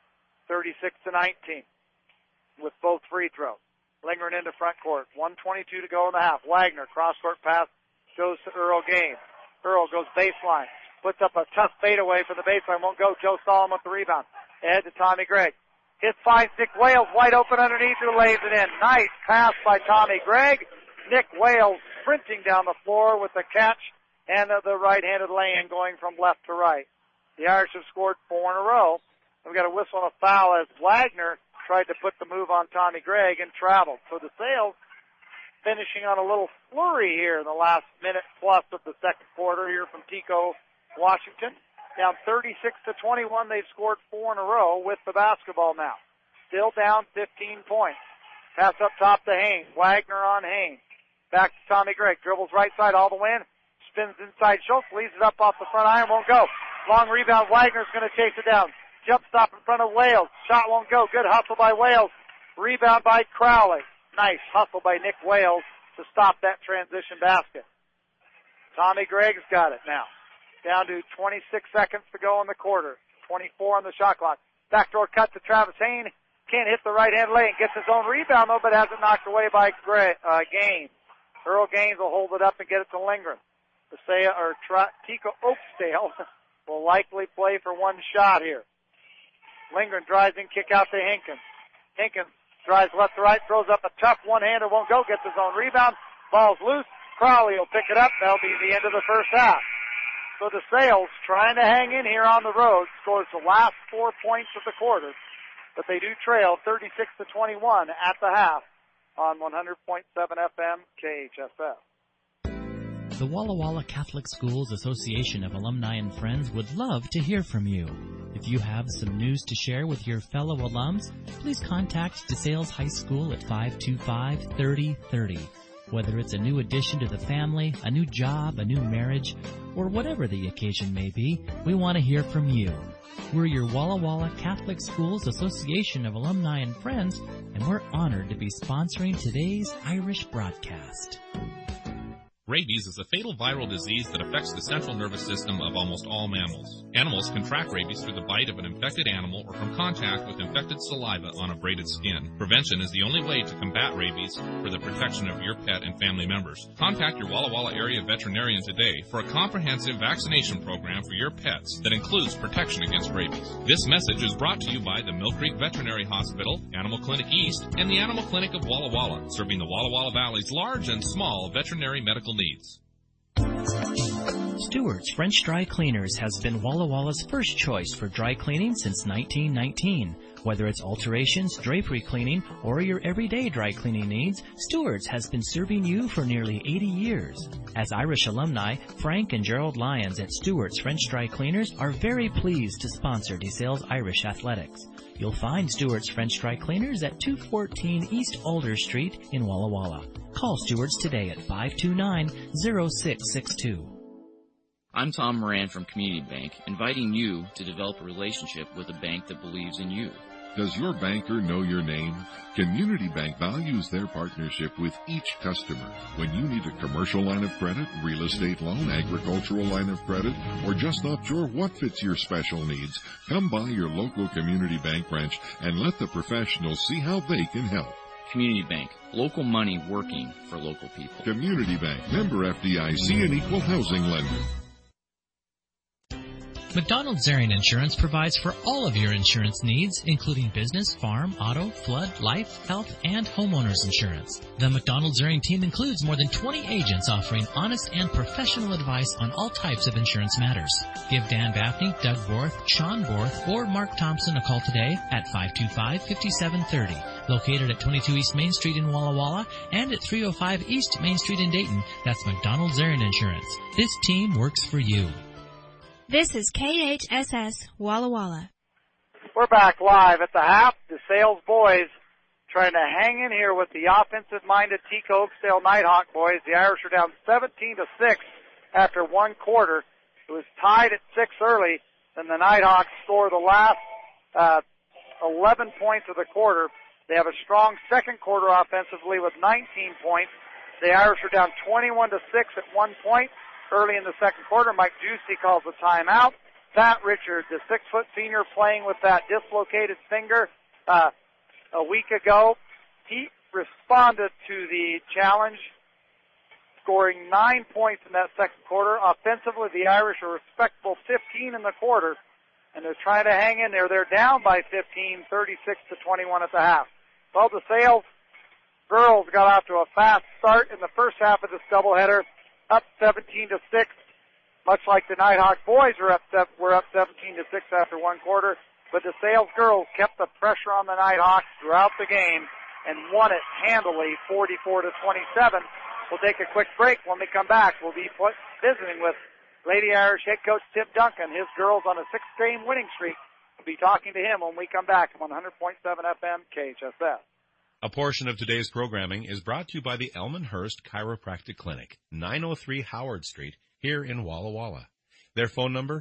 Speaker 1: 36-19 with both free throws. Lindgren into front court. 1:22 to go in the half. Wagner, cross-court pass, goes to Earl Gaines. Earl goes baseline. Puts up a tough fadeaway for the baseline. Won't go. Joe Solomon with the rebound. Ahead to Tommy Gregg. Hits finds Nick Wales wide open underneath who lays it in. Nice pass by Tommy Gregg. Nick Wales sprinting down the floor with the catch and the right-handed lay-in going from left to right. The Irish have scored 4 in a row. We've got a whistle and a foul as Wagner tried to put the move on Tommy Gregg and traveled. So the Sales finishing on a little flurry here in the last minute plus of the second quarter here from Tico, Washington. Down 36-21. They've scored 4 in a row with the basketball now. Still down 15 points. Pass up top to Haynes. Wagner on Haynes. Back to Tommy Gregg. Dribbles right side all the way in. Spins inside Schultz. Leads it up off the front iron. Won't go. Long rebound. Wagner's going to chase it down. Jump stop in front of Wales. Shot won't go. Good hustle by Wales. Rebound by Crowley. Nice hustle by Nick Wales to stop that transition basket. Tommy Gregg's got it now. Down to 26 seconds to go in the quarter. 24 on the shot clock. Backdoor cut to Travis Hayne. Can't hit the right-hand lane. Gets his own rebound, though, but has it knocked away by Gaines. Earl Gaines will hold it up and get it to Lindgren. Tico Oakdale will likely play for one shot here. Lindgren drives in, kick out to Hinkins. Hinkins drives left to right, throws up a tough one-hander, won't go, gets his own rebound. Ball's loose. Crowley will pick it up. That'll be the end of the first half. So the Sales trying to hang in here on the road, scores the last 4 points of the quarter, but they do trail 36-21 at the half on 100.7 FM KHSF.
Speaker 2: The Walla Walla Catholic Schools Association of Alumni and Friends would love to hear from you. If you have some news to share with your fellow alums, please contact DeSales High School at 525-3030. Whether it's a new addition to the family, a new job, a new marriage, or whatever the occasion may be, we want to hear from you. We're your Walla Walla Catholic Schools Association of Alumni and Friends, and we're honored to be sponsoring today's Irish broadcast.
Speaker 7: Rabies is a fatal viral disease that affects the central nervous system of almost all mammals. Animals contract rabies through the bite of an infected animal or from contact with infected saliva on abraded skin. Prevention is the only way to combat rabies for the protection of your pet and family members. Contact your Walla Walla area veterinarian today for a comprehensive vaccination program for your pets that includes protection against rabies. This message is brought to you by the Mill Creek Veterinary Hospital, Animal Clinic East, and the Animal Clinic of Walla Walla, serving the Walla Walla Valley's large and small veterinary medical needs.
Speaker 2: Stewart's French Dry Cleaners has been Walla Walla's first choice for dry cleaning since 1919. Whether it's alterations, drapery cleaning, or your everyday dry cleaning needs, Stewart's has been serving you for nearly 80 years. As Irish alumni, Frank and Gerald Lyons at Stewart's French Dry Cleaners are very pleased to sponsor DeSales Irish Athletics. You'll find Stewart's French Dry Cleaners at 214 East Alder Street in Walla Walla. Call Stewart's today at 529-0662.
Speaker 8: I'm Tom Moran from Community Bank, inviting you to develop a relationship with a bank that believes in you. Does your banker know your name? Community Bank values their partnership with each customer. When you need a commercial line of credit, real estate loan, agricultural line of credit, or just not sure what fits your special needs, come by your local Community Bank branch and let the professionals see how they can help.
Speaker 9: Community Bank, local money working for local people.
Speaker 8: Community Bank, member FDIC and equal housing lender.
Speaker 2: McDonald Zarian Insurance provides for all of your insurance needs, including business, farm, auto, flood, life, health, and homeowners insurance. The McDonald Zarian team includes more than 20 agents offering honest and professional advice on all types of insurance matters. Give Dan Baffney, Doug Borth, Sean Borth, or Mark Thompson a call today at 525-5730. Located at 22 East Main Street in Walla Walla and at 305 East Main Street in Dayton. That's McDonald Zarian Insurance. This team works for you.
Speaker 10: This is KHSS Walla Walla.
Speaker 1: We're back live at the half. The Sales boys trying to hang in here with the offensive-minded Tico Oakdale Nighthawk boys. The Irish are down 17-6 after one quarter. It was tied at 6 early. Then the Nighthawks score the last 11 points of the quarter. They have a strong second quarter offensively with 19 points. The Irish are down 21-6 at one point. Early in the second quarter, Mike Juicy calls a timeout. Pat Richard, the 6-foot senior playing with that dislocated finger a week ago, he responded to the challenge, scoring 9 points in that second quarter. Offensively, the Irish are respectable 15 in the quarter, and they're trying to hang in there. They're down by 15, 36-21 at the half. Well, the Sales girls got off to a fast start in the first half of this doubleheader, up 17-6, much like the Nighthawk boys were up 17-6 after one quarter. But the Sales girls kept the pressure on the Nighthawks throughout the game and won it handily, 44-27. We'll take a quick break. When we come back, we'll be visiting with Lady Irish head coach Tim Duncan. His girls on a 6-game winning streak. We'll be talking to him when we come back on 100.7 FM KHSS.
Speaker 11: A portion of today's programming is brought to you by the Elmhurst Chiropractic Clinic, 903 Howard Street, here in Walla Walla. Their phone number,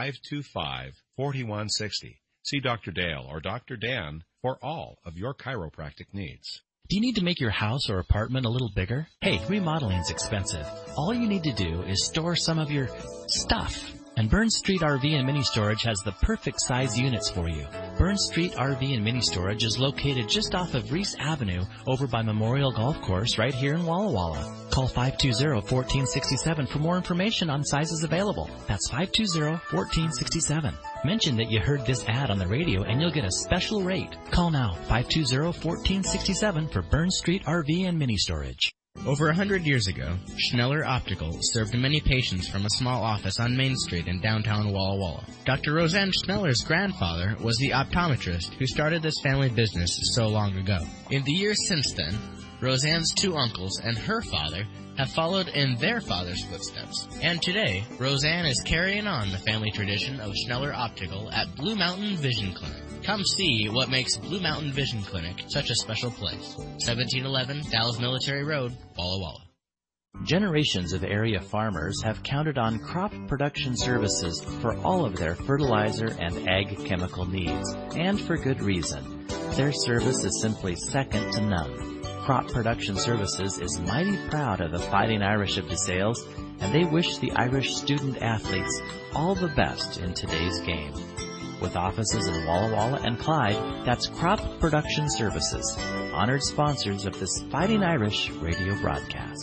Speaker 11: 525-4160. See Dr. Dale or Dr. Dan for all of your chiropractic needs.
Speaker 2: Do you need to make your house or apartment a little bigger? Hey, remodeling's expensive. All you need to do is store some of your stuff. And Burns Street RV and Mini Storage has the perfect size units for you. Burns Street RV and Mini Storage is located just off of Reese Avenue over by Memorial Golf Course right here in Walla Walla. Call 520-1467 for more information on sizes available. That's 520-1467. Mention that you heard this ad on the radio and you'll get a special rate. Call now, 520-1467 for Burns Street RV and Mini Storage.
Speaker 5: Over 100 years ago, Schneller Optical served many patients from a small office on Main Street in downtown Walla Walla. Dr. Roseanne Schneller's grandfather was the optometrist who started this family business so long ago. In the years since then, Roseanne's two uncles and her father have followed in their father's footsteps. And today, Roseanne is carrying on the family tradition of Schneller Optical at Blue Mountain Vision Clinic. Come see what makes Blue Mountain Vision Clinic such a special place. 1711 Dallas Military Road, Walla Walla.
Speaker 2: Generations of area farmers have counted on crop production services for all of their fertilizer and ag chemical needs, and for good reason. Their service is simply second to none. Crop Production Services is mighty proud of the Fighting Irish of DeSales, and they wish the Irish student athletes all the best in today's game. With offices in Walla Walla and Clyde, that's Crop Production Services, honored sponsors of this Fighting Irish radio broadcast.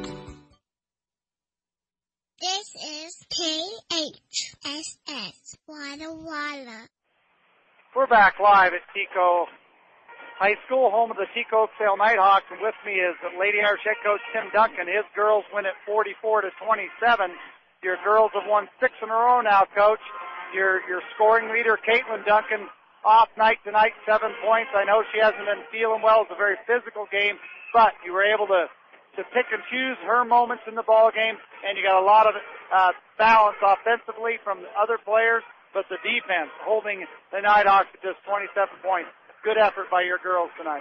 Speaker 12: This is KHSS Walla Walla.
Speaker 1: We're back live at Tico High School, home of the Tico Oakdale Nighthawks, and with me is Lady Irish head coach Tim Duncan. His girls win at 44-27. Your girls have won 6 in a row now, Coach. Your scoring leader, Caitlin Duncan, off night tonight, 7 points. I know she hasn't been feeling well. It's a very physical game, but you were able to pick and choose her moments in the ball game, and you got a lot of balance offensively from the other players, but the defense holding the Nighthawks at just 27 points. Good effort by your girls tonight.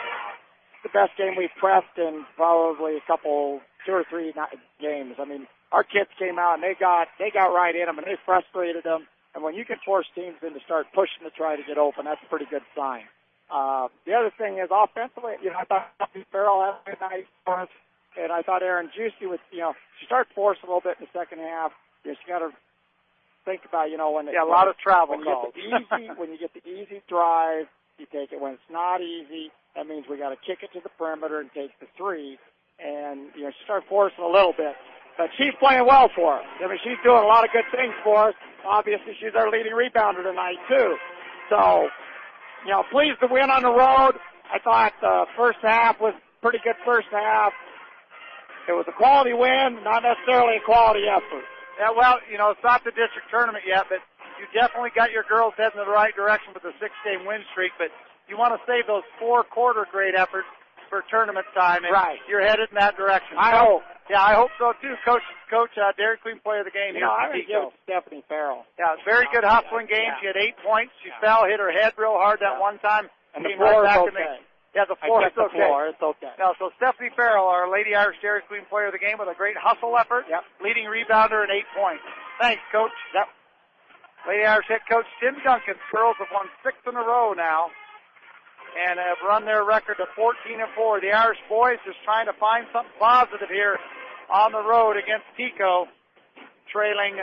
Speaker 13: The best game we've pressed in probably 2 or 3 games. I mean,
Speaker 1: our kids came out and they got right in them and they frustrated them. And when you can force teams in to start pushing to try to get open, that's a pretty good sign. The other thing is offensively, I thought Farrell had a nice for us, and I thought Aaron Juicy would, she started forcing a little bit in the second half. She got to think about, when a lot of travel calls. When you get the easy drive, you take it. When it's not easy, that means we got to kick it to the perimeter and take the three. And she started forcing a little bit, but she's playing well for us. She's doing a lot of good things for us. Obviously, she's our leading rebounder tonight too. So, pleased to win on the road. I thought the first half was pretty good first half. It was a quality win, not necessarily a quality effort. Yeah, well, it's not the district tournament yet, but you definitely got your girls heading in the right direction with the 6-game win streak, but you want to save those 4 quarter grade efforts for tournament time, and you're headed in that direction. I hope. Yeah, I hope so too. Coach, Dairy Queen player of the game here. I'm going to give it to Stephanie Farrell. Yeah, very good hustling game. She had 8 points. She fell, hit her head real hard that one time. And the floor is okay. The floor is okay. It's okay. Now, so Stephanie Farrell, our Lady Irish Dairy Queen player of the game with a great hustle effort. Yep. Leading rebounder and 8 points. Thanks, Coach. Yep. Lady Irish head coach Tim Duncan. Girls have won 6 in a row now and have run their record to 14-4. The Irish boys just trying to find something positive here on the road against Pico, trailing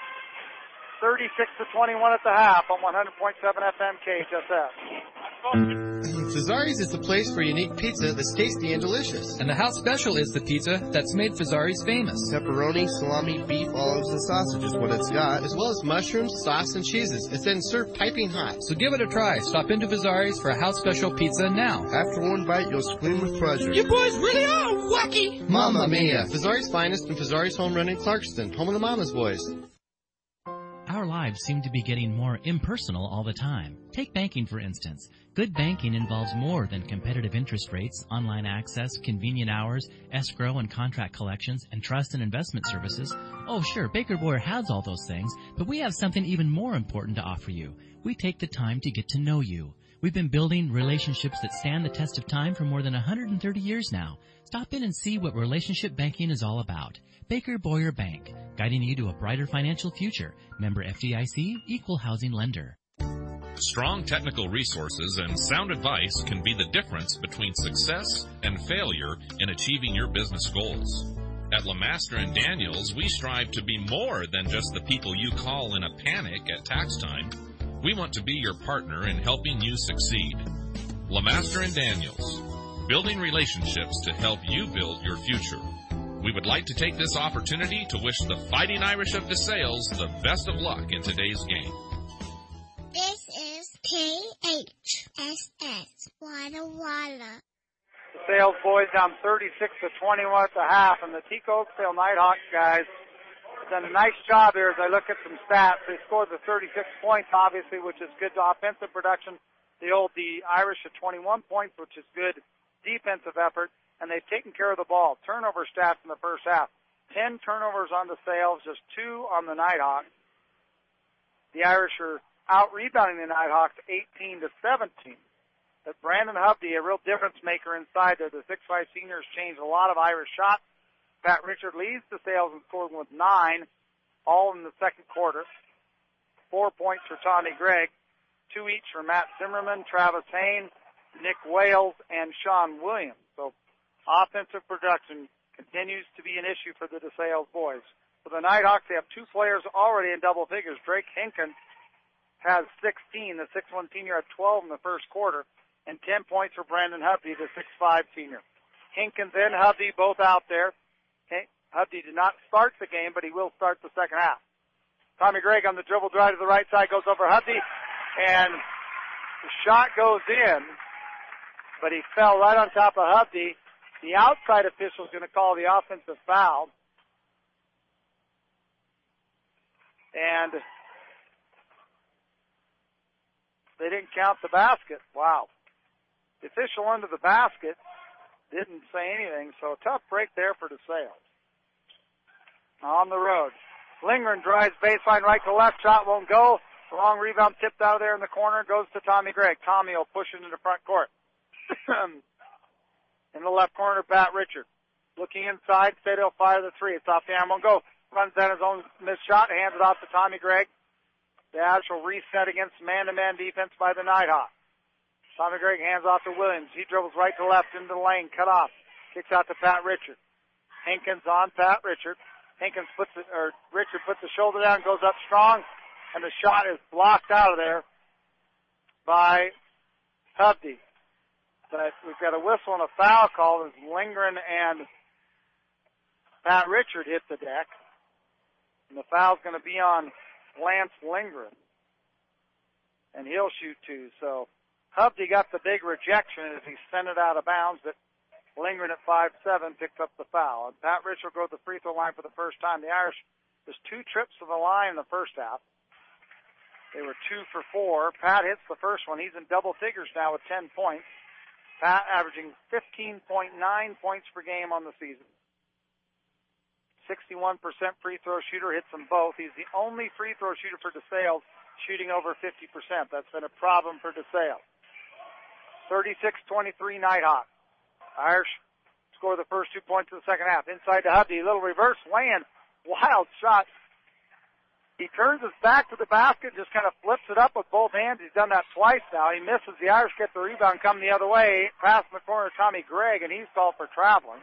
Speaker 1: 36-21 at the half on 100.7 FM KHSS.
Speaker 13: Fazari's is the place for unique pizza that's tasty and delicious.
Speaker 14: And the house special is the pizza that's made Fazari's famous.
Speaker 13: Pepperoni, salami, beef, olives, and sausage is what it's got, as well as mushrooms, sauce, and cheeses. It's then served piping hot.
Speaker 14: So give it a try. Stop into Fazari's for a house special pizza now.
Speaker 13: After one bite, you'll scream with pleasure.
Speaker 15: You boys really are wacky!
Speaker 13: Mamma mia! Fazari's finest and Fazari's Home Run in Clarkston, home of the Mama's Boys.
Speaker 2: Our lives seem to be getting more impersonal all the time. Take banking, for instance. Good banking involves more than competitive interest rates, online access, convenient hours, escrow and contract collections, and trust and investment services. Oh, sure, Baker Boyer has all those things, but we have something even more important to offer you. We take the time to get to know you. We've been building relationships that stand the test of time for more than 130 years now. Stop in and see what relationship banking is all about. Baker Boyer Bank, guiding you to a brighter financial future. Member FDIC, equal housing lender.
Speaker 7: Strong technical resources and sound advice can be the difference between success and failure in achieving your business goals. At LeMaster & Daniels, we strive to be more than just the people you call in a panic at tax time. We want to be your partner in helping you succeed. LeMaster & Daniels, building relationships to help you build your future. We would like to take this opportunity to wish the Fighting Irish of DeSales the best of luck in today's game.
Speaker 12: This is KHSS Walla Walla.
Speaker 1: The Sales boys down 36-21 at the half, and the Tico Oakdale Nighthawks guys have done a nice job here as I look at some stats. They scored the 36 points, obviously, which is good offensive production. They hold the Irish at 21 points, which is good defensive effort, and they've taken care of the ball. Turnover stats in the first half. 10 turnovers on the Sales, just 2 on the Nighthawks. The Irish are out-rebounding the Nighthawks 18-17. But Brandon Hovde, a real difference maker inside there. The 6'5" seniors changed a lot of Irish shots. Pat Richard leads the Sales and scored with 9, all in the second quarter. 4 points for Tommy Gregg, 2 each for Matt Zimmerman, Travis Hain, Nick Wales, and Sean Williams. So offensive production continues to be an issue for the DeSales boys. For the Nighthawks, they have 2 players already in double figures. Drake Hinken has 16. The 6'1" senior had 12 in the first quarter. And 10 points for Brandon Hovde, the 6'5" senior. Hinkins and Hovde both out there. Hovde did not start the game, but he will start the second half. Tommy Gregg on the dribble drive to the right side goes over Hovde, and the shot goes in, but he fell right on top of Hovde. The outside official is going to call the offensive foul. And they didn't count the basket. Wow. The official under the basket didn't say anything, so a tough break there for DeSales. On the road. Lindgren drives baseline right to left, shot won't go. The long rebound tipped out of there in the corner, goes to Tommy Gregg. Tommy will push into the front court. In the left corner, Pat Richard. Looking inside, said he'll fire the 3. It's off the arm, won't go. runs down his own missed shot, hands it off to Tommy Gregg. The Irish will reset against man-to-man defense by the Nighthawks. Tommy Gregg hands off to Williams. He dribbles right to left into the lane, cut off. Kicks out to Pat Richard. Hinkins on Pat Richard. Richard puts the shoulder down, goes up strong, and the shot is blocked out of there by Hubdy. But we've got a whistle and a foul call as Lindgren and Pat Richard hit the deck. And the foul's going to be on Lance Lindgren. And he'll shoot two. So Hubdy got the big rejection as he sent it out of bounds, but Lindgren at 5'7" picked up the foul. And Pat Richard will go to the free throw line for the first time. The Irish, there's 2 trips to the line in the first half. They were 2 for 4. Pat hits the first one. He's in double figures now with 10 points. Pat averaging 15.9 points per game on the season. 61% free throw shooter, hits them both. He's the only free throw shooter for DeSales shooting over 50%. That's been a problem for DeSales. 36-23 Nighthawks. Irish score the first 2 points of the second half. Inside to Hubdy, little reverse land, wild shot. He turns his back to the basket, just kind of flips it up with both hands. He's done that twice now. He misses. The Irish get the rebound, come the other way, pass in the corner to Tommy Gregg, and he's called for traveling.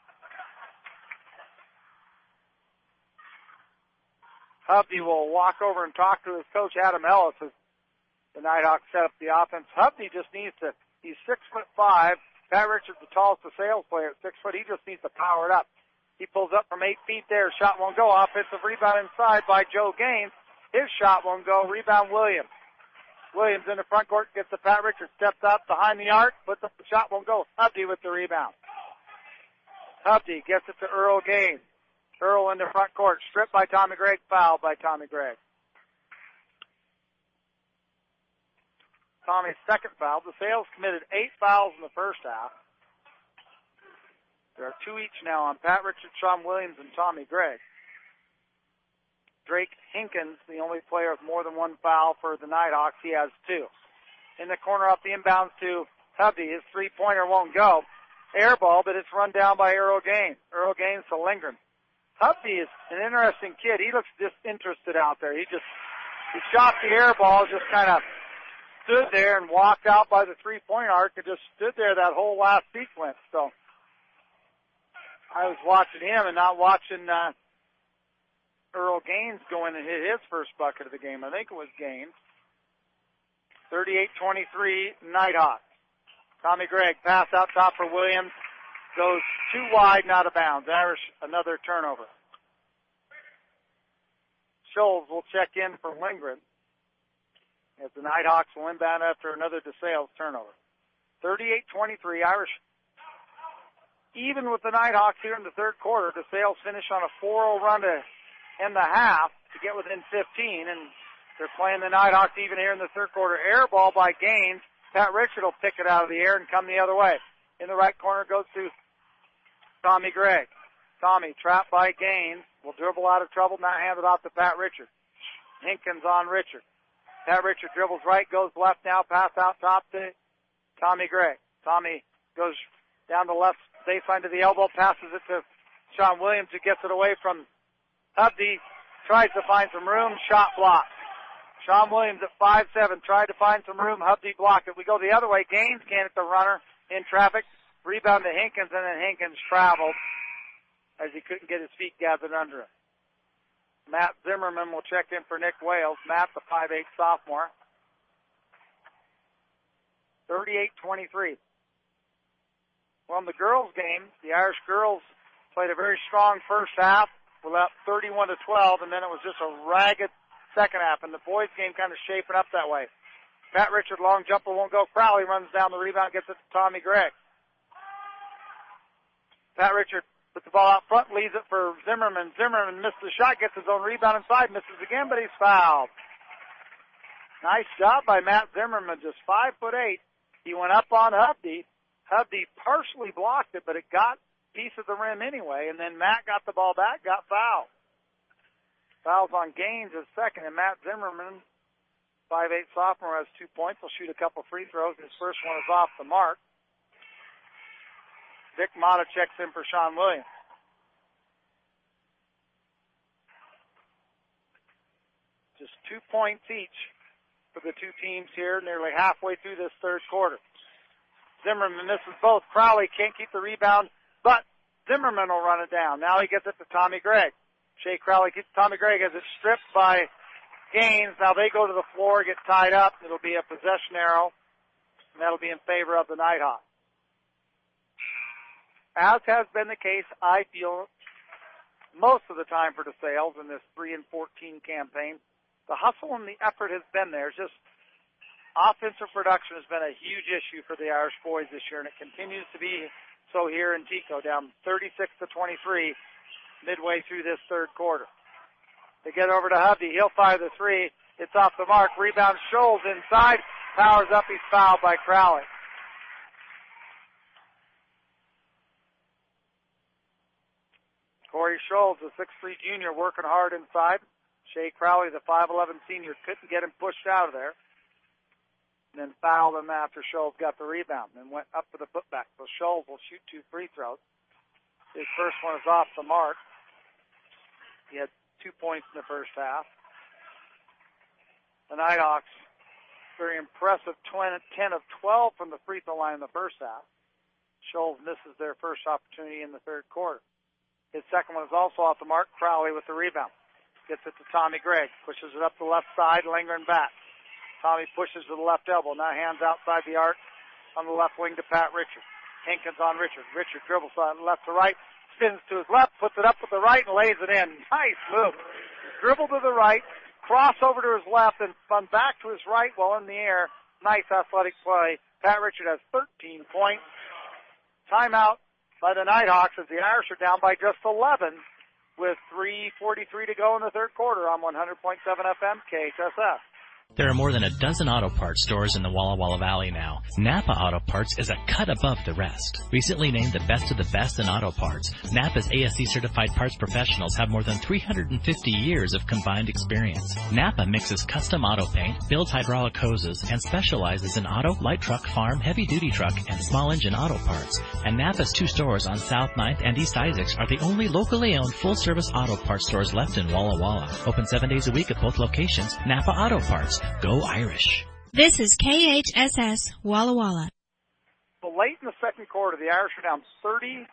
Speaker 1: Hubdy will walk over and talk to his coach, Adam Ellis, as the Nighthawks set up the offense. Hubdy just needs to, he's 6'5". Pat Richards, the tallest DeSales player at 6 foot. He just needs to power it up. He pulls up from 8 feet there. Shot won't go. Offensive rebound inside by Joe Gaines. His shot won't go. Rebound Williams. Williams in the front court gets to Pat Richards. Steps up behind the arc. Puts up the shot won't go. Hubdy with the rebound. Hubdy gets it to Earl Gaines. Earl in the front court. Stripped by Tommy Gregg. Fouled by Tommy Gregg. Tommy's second foul. DeSales committed 8 fouls in the first half. There are 2 each now on Pat Richards, Sean Williams, and Tommy Gregg. Drake Hinkins, the only player with more than 1 foul for the Nighthawks. He has 2. In the corner off the inbounds to Hubdy. His three-pointer won't go. Air ball, but it's run down by Earl Gaines. Earl Gaines to Lindgren. Hubdy is an interesting kid. He looks disinterested out there. He shot the air ball, just kind of stood there and walked out by the three-point arc and just stood there that whole last sequence. So I was watching him and not watching Earl Gaines go in and hit his first bucket of the game. I think it was Gaines. 38-23 Nighthawks. Tommy Gregg, pass out top for Williams. Goes too wide and out of bounds. Irish, another turnover. Scholes will check in for Lindgren as the Nighthawks will inbound after another DeSales turnover. 38-23 Irish. Even with the Nighthawks here in the third quarter, DeSales finish on a 4-0 run to end the half to get within 15, and they're playing the Nighthawks even here in the third quarter. Air ball by Gaines. Pat Richard will pick it out of the air and come the other way. In the right corner goes to Tommy Gregg. Tommy, trapped by Gaines, will dribble out of trouble, now hand it off to Pat Richard. Hinkins on Richard. Pat Richard dribbles right, goes left now, pass out top to Tommy Gregg. Tommy goes down the left baseline to the elbow, passes it to Sean Williams, who gets it away from Hubdy, tries to find some room, shot blocked. Sean Williams at 5'7", tried to find some room, Hubdy blocked it. We go the other way, Gaines can't hit the runner in traffic, rebound to Hinkins, and then Hinkins traveled as he couldn't get his feet gathered under him. Matt Zimmerman will check in for Nick Wales. Matt, the 5'8" sophomore. 38-23. Well, in the girls' game, the Irish girls played a very strong first half. We're up 31-12, and then it was just a ragged second half. And the boys' game kind of shaping up that way. Pat Richard, long jumper, won't go. Crowley runs down the rebound, gets it to Tommy Gregg. Pat Richard puts the ball out front, leaves it for Zimmerman. Zimmerman missed the shot, gets his own rebound inside, misses again, but he's fouled. Nice job by Matt Zimmerman, just 5'8". He went up on Hubdy. Hubdy partially blocked it, but it got a piece of the rim anyway, and then Matt got the ball back, got fouled. Fouls on Gaines is second, and Matt Zimmerman, 5'8" sophomore, has 2 points. He'll shoot a couple free throws. His first one is off the mark. Vic Mata checks in for Sean Williams. Just 2 points each for the two teams here, nearly halfway through this third quarter. Zimmerman misses both. Crowley can't keep the rebound, but Zimmerman will run it down. Now he gets it to Tommy Gregg. Shea Crowley keeps Tommy Gregg as it's stripped by Gaines. Now they go to the floor, get tied up. It'll be a possession arrow, and that'll be in favor of the Nighthawks. As has been the case, I feel, most of the time for DeSales in this 3-14 campaign, the hustle and the effort has been there. Just offensive production has been a huge issue for the Irish boys this year, and it continues to be so here in Tico, down 36-23 midway through this third quarter. They get over to Hovde. He'll fire the three. It's off the mark. Rebound Scholes inside. Powers up. He's fouled by Crowley. Corey Scholes, the 6'3 junior, working hard inside. Shea Crowley, the 5'11 senior, couldn't get him pushed out of there. And then fouled him after Scholes got the rebound and went up for the putback. So Scholes will shoot 2 free throws. His first one is off the mark. He had 2 points in the first half. The Nighthawks, very impressive 10 of 12 from the free throw line in the first half. Scholes misses their first opportunity in the third quarter. His second one is also off the mark. Crowley with the rebound. Gets it to Tommy Gregg. Pushes it up the left side, lingering back. Tommy pushes to the left elbow. Now hands outside the arc on the left wing to Pat Richard. Hinkins on Richard. Richard dribbles on left to right. Spins to his left. Puts it up with the right and lays it in. Nice move. Dribble to the right. Cross over to his left and spun back to his right while in the air. Nice athletic play. Pat Richard has 13 points. Timeout by the Nighthawks as the Irish are down by just 11 with 3:43 to go in the third quarter on 100.7 FM KHSF.
Speaker 2: There are more than a dozen auto parts stores in the Walla Walla Valley now. Napa Auto Parts is a cut above the rest. Recently named the best of the best in auto parts, Napa's ASE-certified parts professionals have more than 350 years of combined experience. Napa mixes custom auto paint, builds hydraulic hoses, and specializes in auto, light truck, farm, heavy-duty truck, and small engine auto parts. And Napa's 2 stores on South 9th and East Isaacs are the only locally owned full-service auto parts stores left in Walla Walla. Open 7 days a week at both locations. Napa Auto Parts. Go Irish.
Speaker 10: This is KHSS Walla Walla.
Speaker 1: Well, late in the second quarter, the Irish are down 36-18.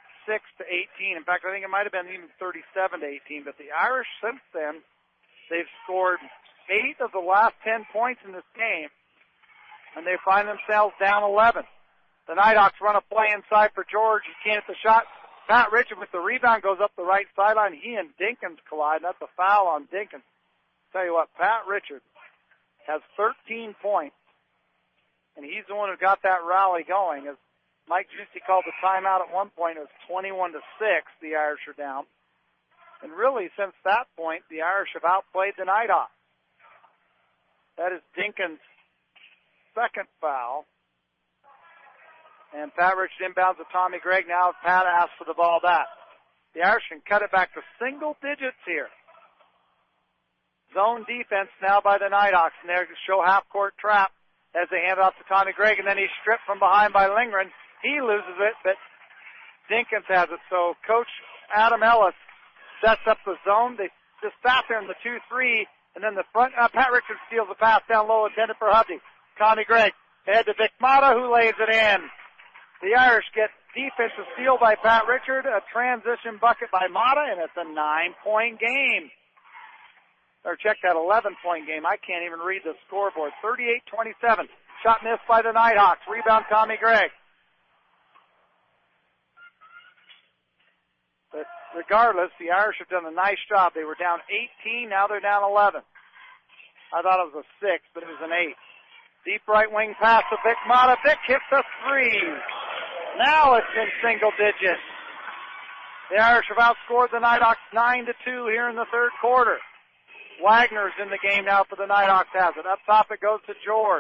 Speaker 1: In fact, I think it might have been even 37-18. But the Irish, since then, they've scored 8 of the last 10 points in this game, and they find themselves down 11. The Nighthawks run a play inside for George. He can't hit the shot. Pat Richard with the rebound goes up the right sideline. He and Dinkins collide. That's a foul on Dinkins. Tell you what, Pat Richard has 13 points, and he's the one who got that rally going. As Mike Juicy called the timeout at one point, it was 21-6, the Irish are down. And really, since that point, the Irish have outplayed the Nighthawks. That is Dinkins' second foul. And Pat Richard inbounds to Tommy Gregg. Now Pat asks for the ball back. The Irish can cut it back to single digits here. Zone defense now by the Nighthawks, and they're going to show half-court trap as they hand it off to Tommy Gregg, and then he's stripped from behind by Lindgren. He loses it, but Dinkins has it. So Coach Adam Ellis sets up the zone. They just sat there in the 2-3, and then the front, Pat Richards steals the pass down low, intended for Hovde. Tommy Gregg ahead to Vic Mata, who lays it in. The Irish get defensive steal by Pat Richard, a transition bucket by Mata, and it's a 9-point game. Or check that 11-point game. I can't even read the scoreboard. 38-27. Shot missed by the Nighthawks. Rebound Tommy Gregg. But regardless, the Irish have done a nice job. They were down 18. Now they're down 11. I thought it was a 6, but it was an 8. Deep right wing pass to Vic Mata. Vic hits a 3. Now it's in single digits. The Irish have outscored the Nighthawks 9-2 here in the third quarter. Wagner's in the game now for the Nighthawks has it. Up top it goes to George.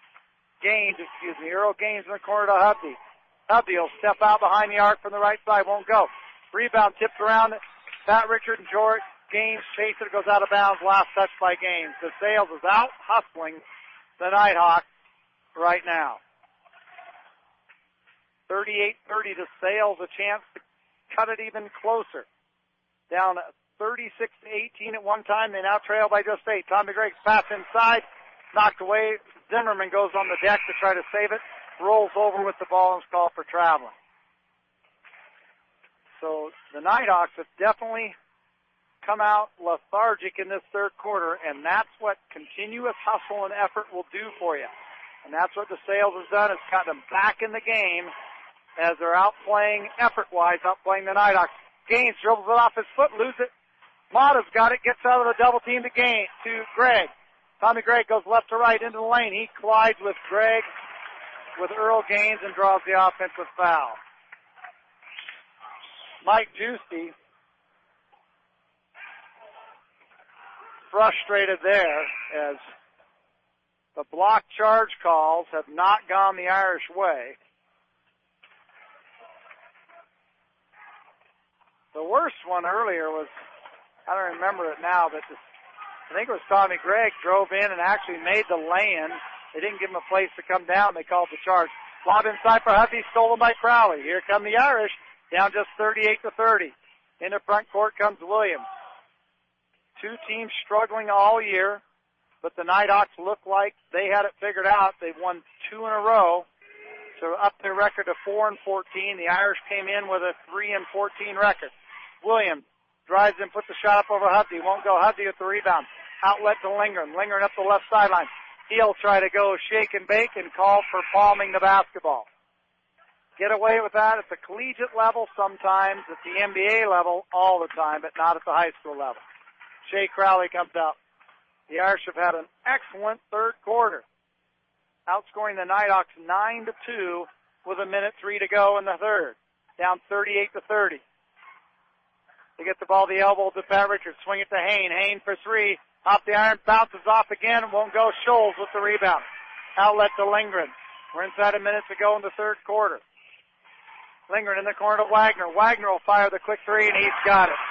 Speaker 1: Earl Gaines in the corner to Hovde. Hovde will step out behind the arc from the right side, won't go. Rebound tipped around. Pat Richard and George Gaines chase it, goes out of bounds. Last touch by Gaines. DeSales is out hustling the Nighthawks right now. 38-30 DeSales, a chance to cut it even closer. Down 36-18 at one time. They now trail by just 8. Tommy Gregg's pass inside, knocked away. Zimmerman goes on the deck to try to save it, rolls over with the ball and is called for traveling. So the Nighthawks have definitely come out lethargic in this third quarter, and that's what continuous hustle and effort will do for you. And that's what the Sails has done. It's got them back in the game as they're outplaying, effort-wise, outplaying the Nighthawks. Gaines dribbles it off his foot, loses it. Mata's got it, gets out of the double team to Gregg. Tommy Gregg goes left to right into the lane. He collides with Gregg, with Earl Gaines, and draws the offensive foul. Mike Giusti frustrated there as the block charge calls have not gone the Irish way. The worst one earlier was, I don't remember it now, but I think it was Tommy Gregg drove in and actually made the lay-in. They didn't give him a place to come down. They called the charge. Lob inside for Huffy, stolen by Crowley. Here come the Irish, down just 38-30. In the front court comes Williams. Two teams struggling all year, but the Nighthawks look like they had it figured out. They've won 2 in a row to up their record to 4-14. The Irish came in with a 3-14 record. Williams drives and puts the shot up over Hubsey. Won't go. Hubsey with the rebound. Outlet to Lingren. Lingren up the left sideline. He'll try to go shake and bake and call for palming the basketball. Get away with that at the collegiate level sometimes, at the NBA level all the time, but not at the high school level. Shea Crowley comes out. The Irish have had an excellent third quarter, outscoring the Nighthawks 9-2 with 1:03 to go in the third. Down 38-30. They get the ball the elbow to Pat Richards. Swing it to Hain. Hain for 3. Off the iron. Bounces off again. Won't go. Scholes with the rebound. Outlet to Lindgren. We're inside a minute to go in the third quarter. Lindgren in the corner to Wagner. Wagner will fire the quick 3, and he's got it.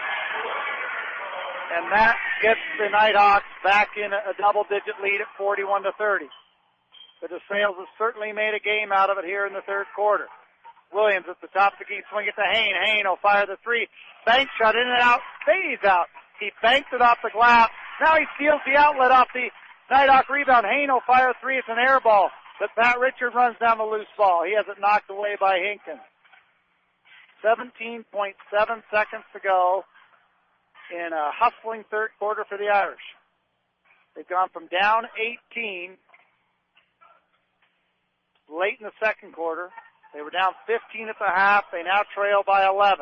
Speaker 1: And that gets the Nighthawks back in a double-digit lead at 41-30. But the Sails have certainly made a game out of it here in the third quarter. Williams at the top of the key, swing it to Hain. Hain will fire the 3. Bank shot in and out. Stays out. He banked it off the glass. Now he steals the outlet off the Nighthawk rebound. Hain will fire 3. It's an air ball. But Pat Richard runs down the loose ball. He has it knocked away by Hinken. 17.7 seconds to go in a hustling third quarter for the Irish. They've gone from down 18 late in the second quarter. They were down 15 at the half. They now trail by 11.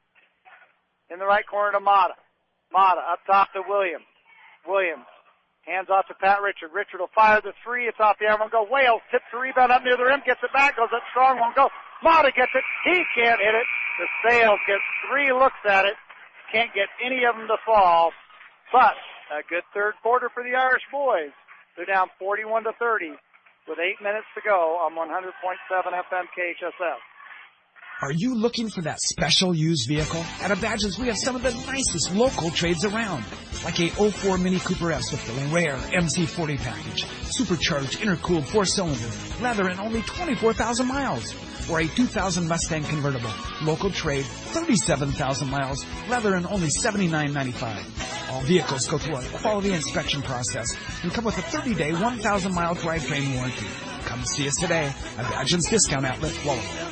Speaker 1: In the right corner to Mata. Mata up top to Williams. Williams hands off to Pat Richard. Richard will fire the 3. It's off the arm. Won't go. Wales tips the rebound up near the rim. Gets it back. Goes up strong. Won't go. Mata gets it. He can't hit it. The Sails get 3 looks at it. Can't get any of them to fall. But a good third quarter for the Irish boys. They're down 41-30 with 8 minutes to go on 100.7 FM KHSF.
Speaker 16: Are you looking for that special used vehicle? At Badges, we have some of the nicest local trades around, like a 04 Mini Cooper S with the rare MC40 package, supercharged intercooled 4-cylinder, leather and only 24,000 miles, or a 2000 Mustang convertible, local trade, 37,000 miles, leather and only $79.95. All vehicles go through a quality inspection process and come with a 30-day, 1,000-mile drivetrain warranty. Come see us today at Badges Discount Outlet, Walla Walla.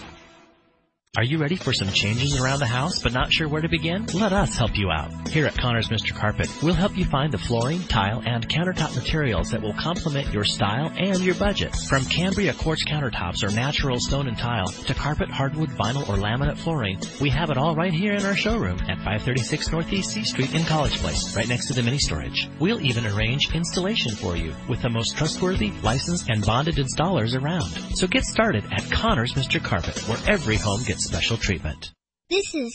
Speaker 2: Are you ready for some changes around the house but not sure where to begin? Let us help you out. Here at Connors Mr. Carpet, we'll help you find the flooring, tile, and countertop materials that will complement your style and your budget. From Cambria quartz countertops or natural stone and tile to carpet, hardwood, vinyl, or laminate flooring, we have it all right here in our showroom at 536 Northeast C Street in College Place, right next to the mini storage. We'll even arrange installation for you with the most trustworthy, licensed, and bonded installers around. So get started at Connors Mr. Carpet, where every home gets special treatment.
Speaker 12: This is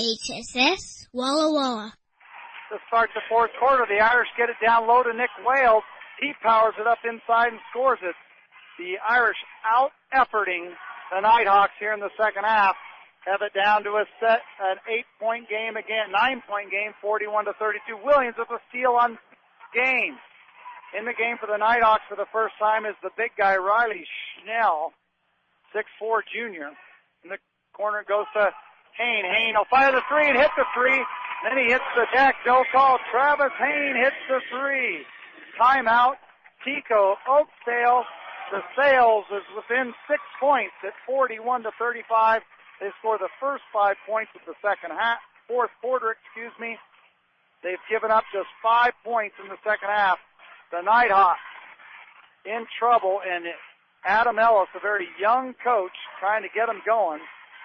Speaker 12: KHSS Walla Walla.
Speaker 1: To start the fourth quarter, the Irish get it down low to Nick Wales. He powers it up inside and scores it. The Irish out-efforting the Nighthawks here in the second half. Have it down to an 8-point game again, 9-point game, 41-32. Williams with a steal on Gaines. In the game for the Nighthawks for the first time is the big guy, Riley Schnell, 6'4" junior. In the corner goes to Hain. Hain will fire the 3 and hit the 3. Then he hits the deck. No call. Travis Hain hits the three. Timeout. Tico Oakdale. The Sales is within 6 points at 41-35. They score the first 5 points of the fourth quarter. They've given up just 5 points in the second half. The Nighthawks in trouble, and Adam Ellis, a very young coach, trying to get them going.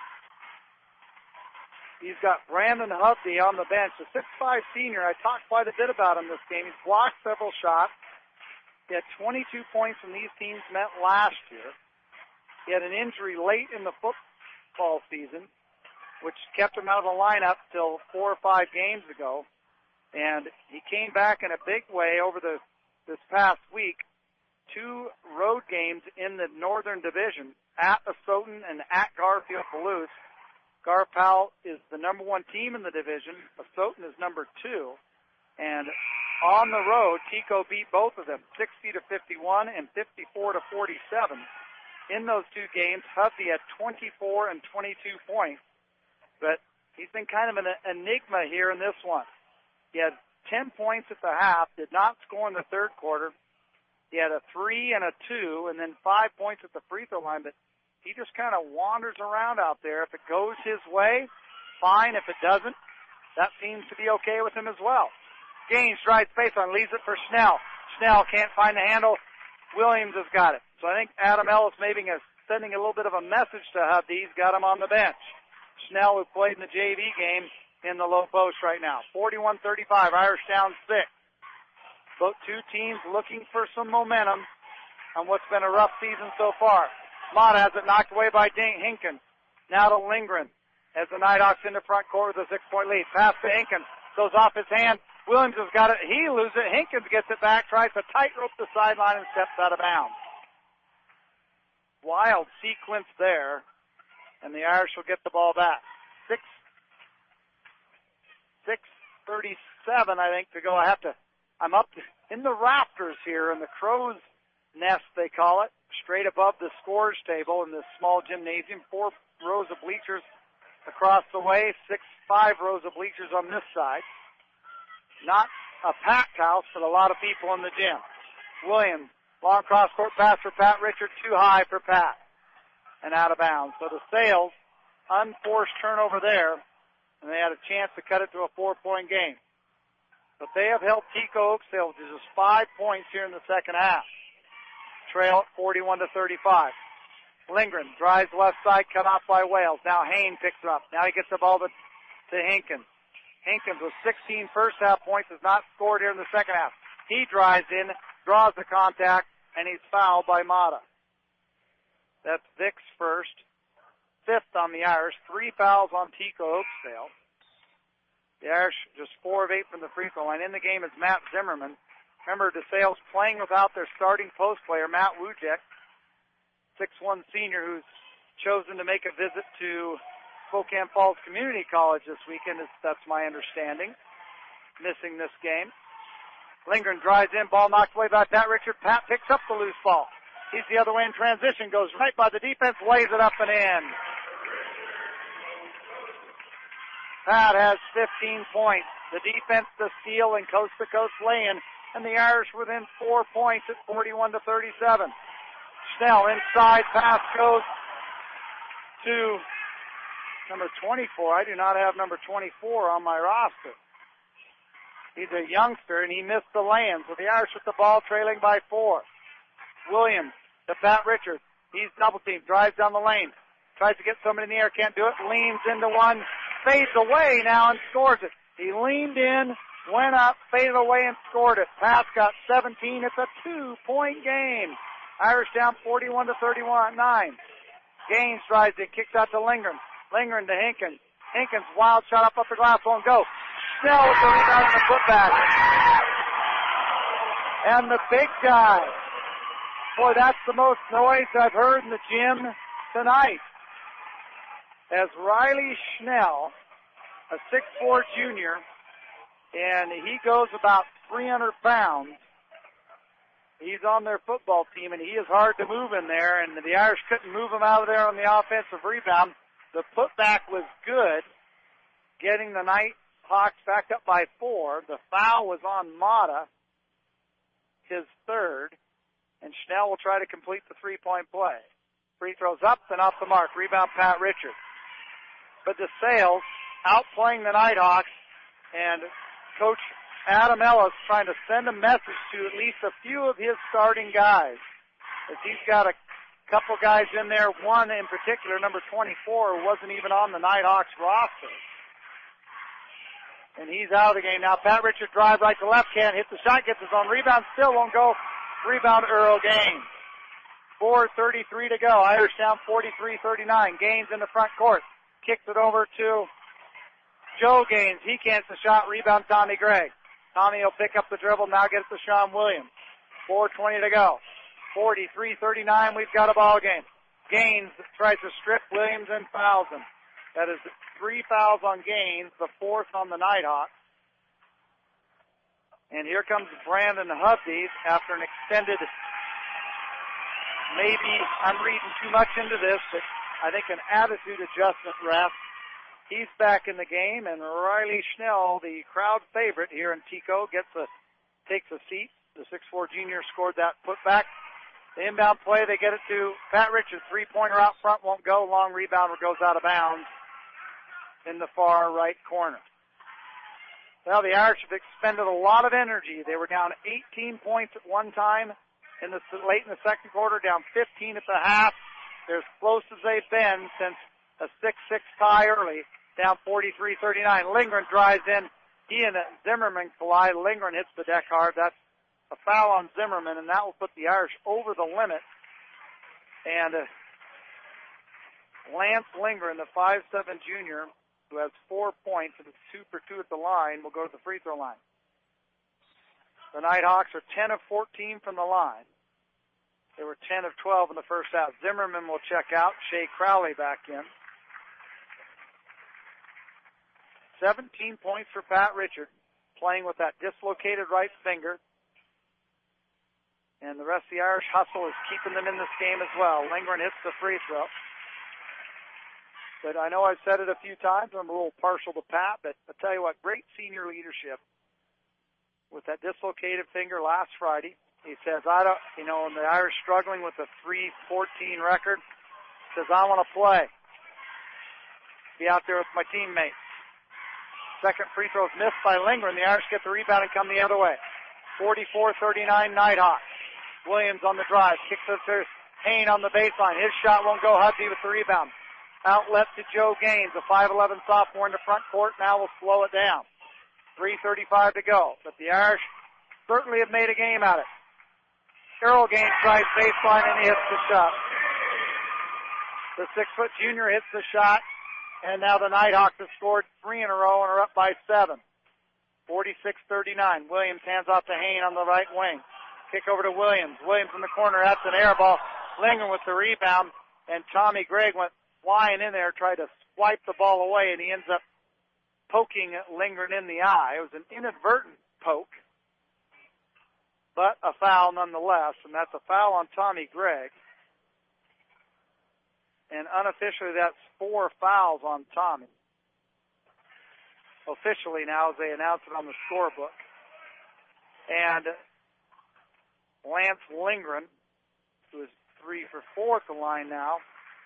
Speaker 1: He's got Brandon Hovde on the bench, a 6'5" senior. I talked quite a bit about him this game. He's blocked several shots. He had 22 points when these teams met last year. He had an injury late in the football season, which kept him out of the lineup till 4 or 5 games ago. And he came back in a big way over this past week. 2 road games in the Northern Division, at Asotin and at Garfield Duluth. Garpal is the number 1 team in the division. Asotin is number 2. And on the road, Tico beat both of them, 60-51 and 54-47. In those 2 games, Hovde had 24 and 22 points. But he's been kind of an enigma here in this one. He had 10 points at the half, did not score in the third quarter. He had a 3 and a 2, and then 5 points at the free throw line, but he just kind of wanders around out there. If it goes his way, fine. If it doesn't, that seems to be okay with him as well. Gaines drives baseline, leaves it for Schnell. Schnell can't find the handle. Williams has got it. So I think Adam Ellis maybe is sending a little bit of a message to Hovde. He's got him on the bench. Schnell, who played in the JV game, in the low post right now. 41-35, Irish down 6. Both 2 teams looking for some momentum on what's been a rough season so far. Mata has it knocked away by Hinkins. Now to Lindgren as the Nighthawks in the front court with a 6-point lead. Pass to Hinkins. Goes off his hand. Williams has got it. He loses it. Hinkins gets it back, tries to tightrope the sideline and steps out of bounds. Wild sequence there, and the Irish will get the ball back. 6:37, I think, to go. I'm up in the rafters here in the crow's nest, they call it, straight above the scores table in this small gymnasium. 4 rows of bleachers across the way, 5 rows of bleachers on this side. Not a packed house, but a lot of people in the gym. Williams, long cross-court pass for Pat Richard, too high for Pat, and out of bounds. So the Sales, unforced turnover there, and they had a chance to cut it to a 4-point game. But they have held Tico Oakdale to just 5 points here in the second half. Trail at 41-35. Lindgren drives left side, cut off by Wales. Now Hain picks it up. Now he gets the ball to Hinkins. Hinkins with 16 first half points has not scored here in the second half. He drives in, draws the contact, and he's fouled by Mata. That's Vic's first. 5th on the Irish. 3 fouls on Tico Oakdale. The Irish just 4 of 8 from the free throw line. In the game is Matt Zimmerman. Remember, DeSales playing without their starting post player, Matt Wujek, 6'1" senior who's chosen to make a visit to Spokane Falls Community College this weekend, that's my understanding. Missing this game. Lindgren drives in, ball knocked away by Pat Richard. Pat picks up the loose ball. He's the other way in transition, goes right by the defense, lays it up and in. Pat has 15 points. The defense, the steal, and coast-to-coast lay-in, and the Irish within 4 points at 41-37. Schnell inside, pass goes to number 24. I do not have number 24 on my roster. He's a youngster, and he missed the lay-in, so the Irish with the ball trailing by 4. Williams to Pat Richards. He's double-teamed, drives down the lane, tries to get somebody in the air, can't do it, leans into one, fades away now and scores it. He leaned in, went up, faded away and scored it. Pat's got 17. It's a 2-point game. Irish down 41-31 at 9. Gaines drives it, kicks out to Lindgren. Lindgren to Hinkins. Hinkins, wild shot up the glass, won't go. Snell with the rebound and the putback. And the big guy. Boy, that's the most noise I've heard in the gym tonight. As Riley Schnell, a 6'4" junior, and he goes about 300 pounds. He's on their football team, and he is hard to move in there, and the Irish couldn't move him out of there on the offensive rebound. The putback was good, getting the Hawks back up by 4. The foul was on Mata, his third, and Schnell will try to complete the three-point play. Free throws up and off the mark. Rebound, Pat Richards. But DeSales outplaying the Nighthawks, and Coach Adam Ellis trying to send a message to at least a few of his starting guys, as he's got a couple guys in there, one in particular, number 24, who wasn't even on the Nighthawks roster. And he's out of the game. Now Pat Richards drive right to left, can't hit the shot, gets his own rebound, still won't go. Rebound Earl Gaines. 4:33 to go. Irish down 43-39. Gaines in the front court. Kicks it over to Joe Gaines. He can't hit the shot. Rebound Tommy Gregg. Tommy will pick up the dribble, now gets to Sean Williams. 4:20 to go. 43-39, we've got a ball game. Gaines tries to strip Williams and fouls him. That is 3 fouls on Gaines, the 4th on the Nighthawks. And here comes Brandon Hovde after an extended, maybe I'm reading too much into this, but I think an attitude adjustment rest. He's back in the game, and Riley Schnell, the crowd favorite here in Tico, takes a seat. The 6'4" junior scored that putback. The inbound play, they get it to Pat Richards. Three-pointer out front won't go. Long rebound goes out of bounds in the far right corner. Well, the Irish have expended a lot of energy. They were down 18 points at one time late in the second quarter, down 15 at the half. They're as close as they've been since a 6-6 tie early, down 43-39. Lindgren drives in. He and Zimmerman collide. Lindgren hits the deck hard. That's a foul on Zimmerman, and that will put the Irish over the limit. And Lance Lindgren, the 5'7" junior, who has 4 points and is 2 for 2 at the line, will go to the free throw line. The Nighthawks are 10 of 14 from the line. They were 10 of 12 in the first half. Zimmerman will check out. Shea Crowley back in. 17 points for Pat Richard, playing with that dislocated right finger. And the rest of the Irish hustle is keeping them in this game as well. Lindgren hits the free throw. But I know I've said it a few times. I'm a little partial to Pat, but I'll tell you what, great senior leadership. With that dislocated finger last Friday, he says, and the Irish struggling with a 3-14 record, says, I want to play. Be out there with my teammates. Second free throw is missed by Lindgren. The Irish get the rebound and come the other way. 44-39 Nighthawks. Williams on the drive. Kicks it to Hain on the baseline. His shot won't go. Hudby with the rebound. Outlet to Joe Gaines, a 5'11" sophomore in the front court. Now will slow it down. 3:35 to go. But the Irish certainly have made a game out of it. Earl Gaines tries baseline and he hits the shot. The 6' junior hits the shot. And now the Nighthawks have scored 3 in a row and are up by 7. 46-39. Williams hands off to Hain on the right wing. Kick over to Williams. Williams in the corner. That's an air ball. Lindgren with the rebound. And Tommy Gregg went flying in there, tried to swipe the ball away, and he ends up poking Lindgren in the eye. It was an inadvertent poke, but a foul nonetheless, and that's a foul on Tommy Gregg. And unofficially, that's 4 fouls on Tommy. Officially now, as they announce it on the scorebook. And Lance Lindgren, who is 3 for 4 at the line now,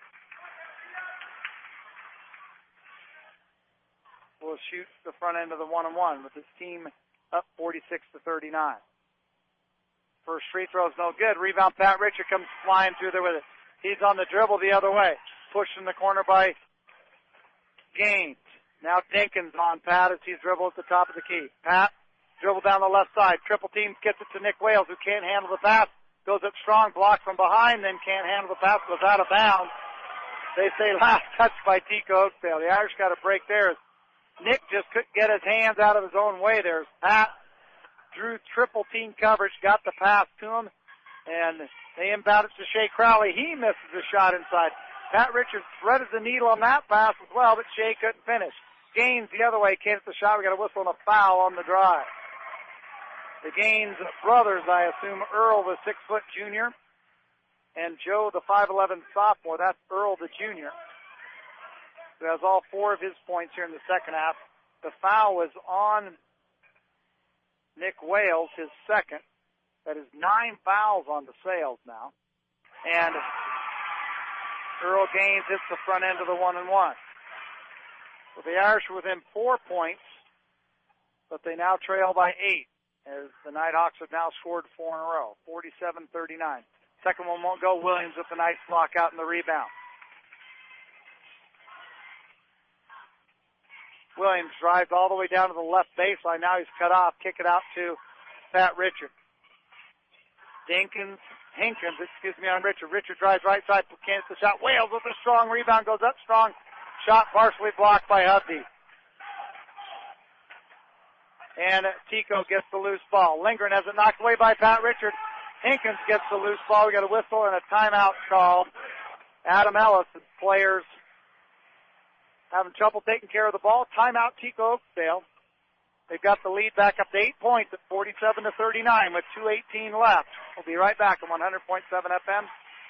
Speaker 1: will shoot the front end of the 1-on-1 with his team up 46-39. First free throw is no good. Rebound, Pat Richard comes flying through there with it. He's on the dribble the other way. Pushed in the corner by Gaines. Now Dinkins on Pat as he's dribbled at the top of the key. Pat, dribble down the left side. Triple team gets it to Nick Wales, who can't handle the pass. Goes up strong, blocked from behind, then can't handle the pass, goes out of bounds. They say last touch by Tico Oakdale. The Irish got a break there. Nick just couldn't get his hands out of his own way. There's Pat. Drew triple team coverage, got the pass to him, and they inbound it to Shea Crowley. He misses the shot inside. Pat Richards threaded the needle on that pass as well, but Shea couldn't finish. Gaines the other way, can't hit the shot. We got a whistle and a foul on the drive. The Gaines brothers, I assume, Earl, the 6' junior, and Joe, the 5'11" sophomore. That's Earl, the junior, who has all 4 of his points here in the second half. The foul was on Nick Wales, his second. That is 9 fouls on the Sails now. And Earl Gaines hits the front end of the 1-and-1. So the Irish are within 4 points, but they now trail by 8 as the Nighthawks have now scored 4 in a row, 47-39. Second one won't go. Williams with a nice block out in the rebound. Williams drives all the way down to the left baseline. Now he's cut off. Kick it out to Pat Richard. Hinkins on Richard. Richard drives right side, can't the shot. Wales with a strong rebound, goes up strong. Shot partially blocked by Hubby. And Tico gets the loose ball. Lindgren has it knocked away by Pat Richard. Hinkins gets the loose ball. We got a whistle and a timeout call. Adam Ellis, the players having trouble taking care of the ball. Timeout, Tico Oakdale. They've got the lead back up to 8 points at 47-39 with 2:18 left. We'll be right back on 100.7 FM,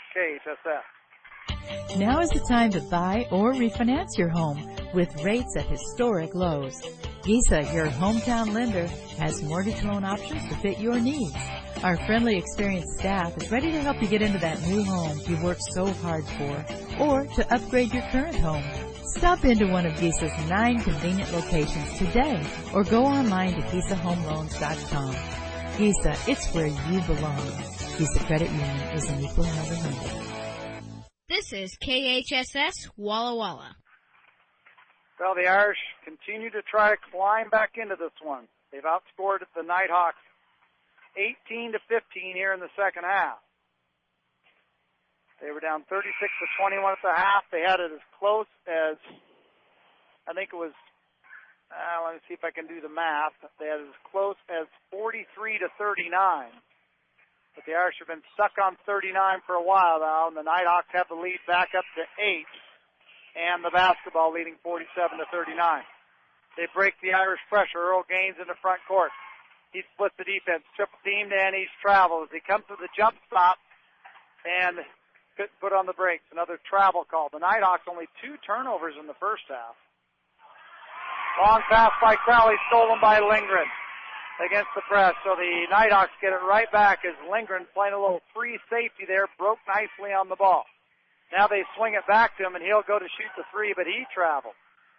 Speaker 1: KHSF.
Speaker 17: Now is the time to buy or refinance your home with rates at historic lows. Giza, your hometown lender, has mortgage loan options to fit your needs. Our friendly, experienced staff is ready to help you get into that new home you worked so hard for, or to upgrade your current home. Stop into one of Giza's 9 convenient locations today, or go online to GizaHomeLoans.com. Giza, it's where you belong. Giza Credit Union is an equal housing lender.
Speaker 12: This is KHSS Walla Walla.
Speaker 1: Well, the Irish continue to try to climb back into this one. They've outscored the Nighthawks 18-15 here in the second half. They were down 36-21 at the half. They had it as close as, I think it was, let me see if I can do the math. They had it as close as 43-39. But the Irish have been stuck on 39 for a while now, and the Nighthawks have the lead back up to 8, and the basketball leading 47-39. They break the Irish pressure. Earl Gaines in the front court. He splits the defense, triple teamed, and he's traveled. As he comes to the jump stop and couldn't put on the brakes. Another travel call. The Nighthawks only 2 turnovers in the first half. Long pass by Crowley, stolen by Lindgren against the press. So the Nighthawks get it right back as Lindgren, playing a little free safety there, broke nicely on the ball. Now they swing it back to him, and he'll go to shoot the 3, but he traveled.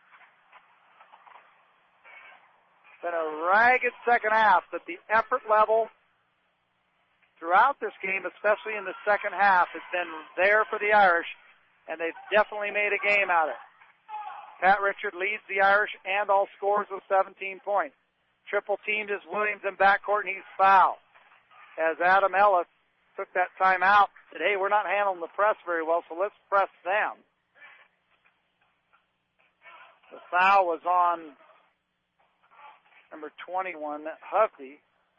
Speaker 1: Been a ragged second half, but the effort level throughout this game, especially in the second half, has been there for the Irish, and they've definitely made a game out of it. Pat Richard leads the Irish and all scores with 17 points. Triple teamed is Williams in backcourt, and he's fouled. As Adam Ellis took that timeout, said, hey, we're not handling the press very well, so let's press them. The foul was on number 21, Hovde.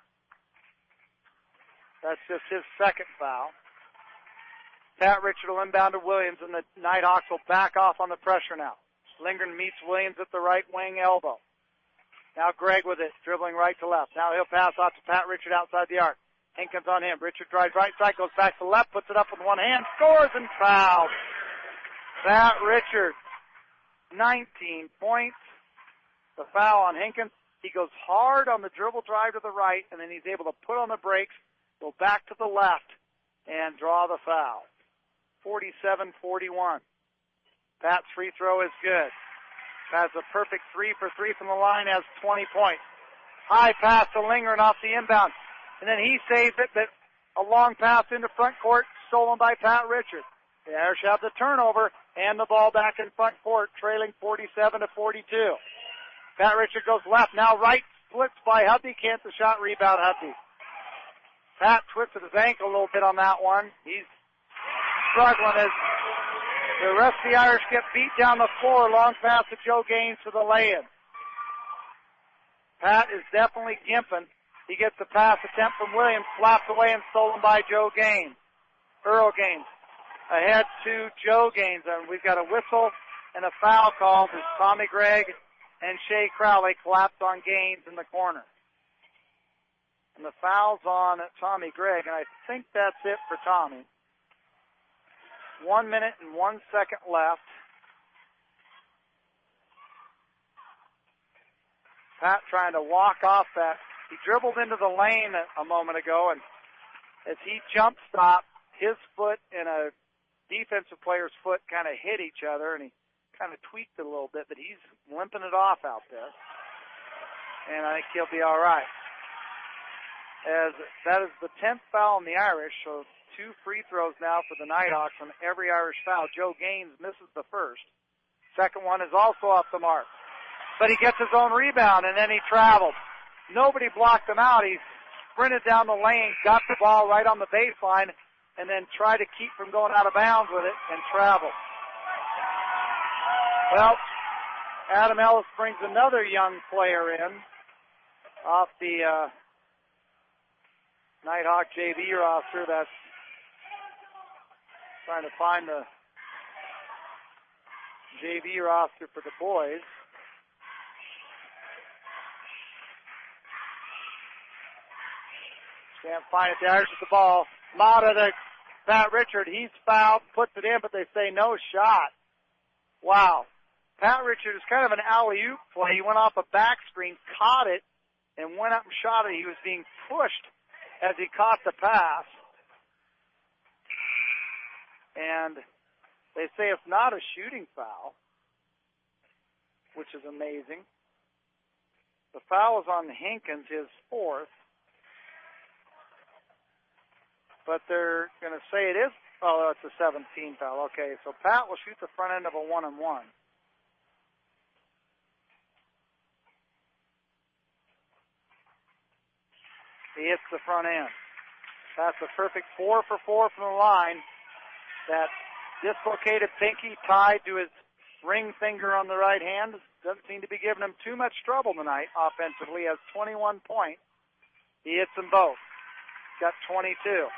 Speaker 1: That's just his second foul. Pat Richard will inbound to Williams, and the Nighthawks will back off on the pressure now. Lindgren meets Williams at the right wing elbow. Now Gregg with it, dribbling right to left. Now he'll pass off to Pat Richard outside the arc. Hinkins on him. Richard drives right side, goes back to left, puts it up with one hand, scores and fouls. Pat Richard, 19 points. The foul on Hinkins. He goes hard on the dribble drive to the right, and then he's able to put on the brakes, go back to the left, and draw the foul. 47-41. Pat's free throw is good. Has a perfect 3 for 3 from the line, has 20 points. High pass to Lindgren off the inbound. And then he saves it, but a long pass into front court, stolen by Pat Richard. The Irish have the turnover and the ball back in front court, trailing 47-42. Pat Richard goes left, now right, splits by Hubby, can't the shot, rebound Hubby. Pat twisted his ankle a little bit on that one. He's struggling as the rest of the Irish get beat down the floor. Long pass to Joe Gaines for the lay-in. Pat is definitely gimping. He gets the pass attempt from Williams, slapped away and stolen by Joe Gaines. Earl Gaines ahead to Joe Gaines, and we've got a whistle and a foul called as Tommy Gregg and Shea Crowley collapsed on Gaines in the corner. And the foul's on Tommy Gregg, and I think that's it for Tommy. 1 minute and 1 second left. Pat trying to walk off that. He dribbled into the lane a moment ago, and as he jump stopped, his foot and a defensive player's foot kind of hit each other, and he kind of tweaked it a little bit, but he's limping it off out there. And I think he'll be all right. As that is the 10th foul on the Irish, so 2 free throws now for the Nighthawks on every Irish foul. Joe Gaines misses the first. Second one is also off the mark. But he gets his own rebound, and then he traveled. Nobody blocked him out. He sprinted down the lane, got the ball right on the baseline, and then tried to keep from going out of bounds with it and traveled. Well, Adam Ellis brings another young player in off the Nighthawk JV roster. That's trying to find the JV roster for the boys. Can't find it. The Irish with the ball. Mata to Pat Richard. He's fouled, puts it in, but they say no shot. Wow. Pat Richard is kind of an alley-oop play. He went off a back screen, caught it, and went up and shot it. He was being pushed as he caught the pass. And they say it's not a shooting foul, which is amazing. The foul is on Hinkins, his 4th. But they're going to say it is, oh, it's a 17 foul. Okay, so Pat will shoot the front end of a 1-and-1. He hits the front end. That's a perfect 4 for 4 from the line. That dislocated pinky tied to his ring finger on the right hand doesn't seem to be giving him too much trouble tonight offensively. He has 21 points. He hits them both. Got 22.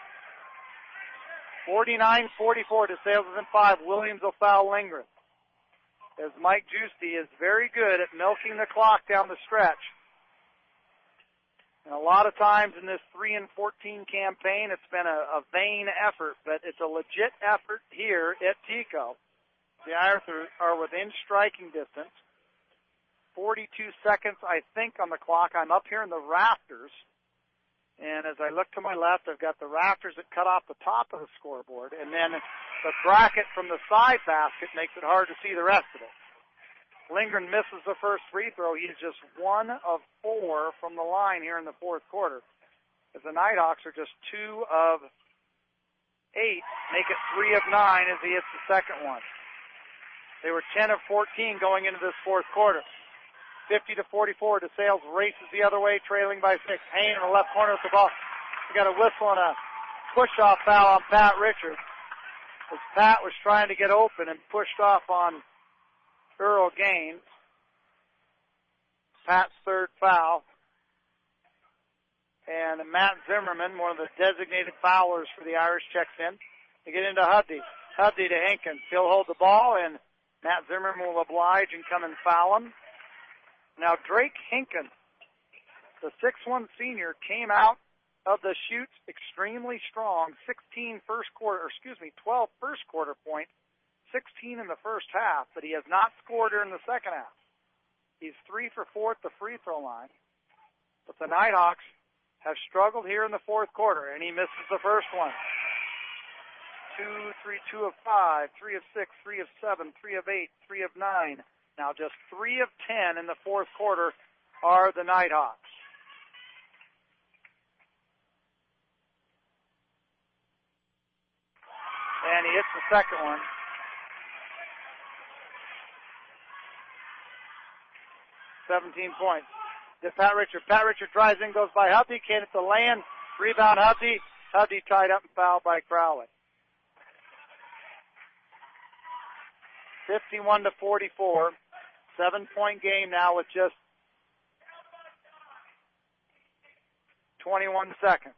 Speaker 1: 49-44 to Sales in 5. Williams will foul Lindgren. As Mike Giusti is very good at milking the clock down the stretch. And a lot of times in this 3-14 campaign, it's been a vain effort, but it's a legit effort here at Tico. The Irish are within striking distance. 42 seconds, I think, on the clock. I'm up here in the rafters. And as I look to my left, I've got the rafters that cut off the top of the scoreboard. And then the bracket from the side basket makes it hard to see the rest of it. Lindgren misses the first free throw. He's just 1 of 4 from the line here in the 4th quarter. As the Nighthawks are just 2 of 8, make it 3 of 9 as he hits the second one. They were 10 of 14 going into this 4th quarter. 50-44, DeSales races the other way, trailing by 6. Hayne in the left corner with the ball. We got a whistle and a push-off foul on Pat Richards. As Pat was trying to get open and pushed off on Earl Gaines. Pat's 3rd foul. And Matt Zimmerman, one of the designated foulers for the Irish, checks in. They get into Hubdy. Hubdy to Hinkins. He'll hold the ball, and Matt Zimmerman will oblige and come and foul him. Now, Drake Hinkins, the 6'1" senior, came out of the chutes extremely strong. 12 first quarter points, 16 in the first half, but he has not scored during the second half. He's 3 for 4 at the free throw line. But the Nighthawks have struggled here in the 4th quarter, and he misses the first one. 2 of 5, 3 of 6, 3 of 7, 3 of 8, 3 of 9. Now just 3 of 10 in the 4th quarter are the Nighthawks. And he hits the second one. $17 points. To Pat Richard. Pat Richard drives in, goes by Hubdy, can't hit the land. Rebound Hubdy. Hubdy tied up and fouled by Crowley. 51-44. 7-point game now with just 21 seconds.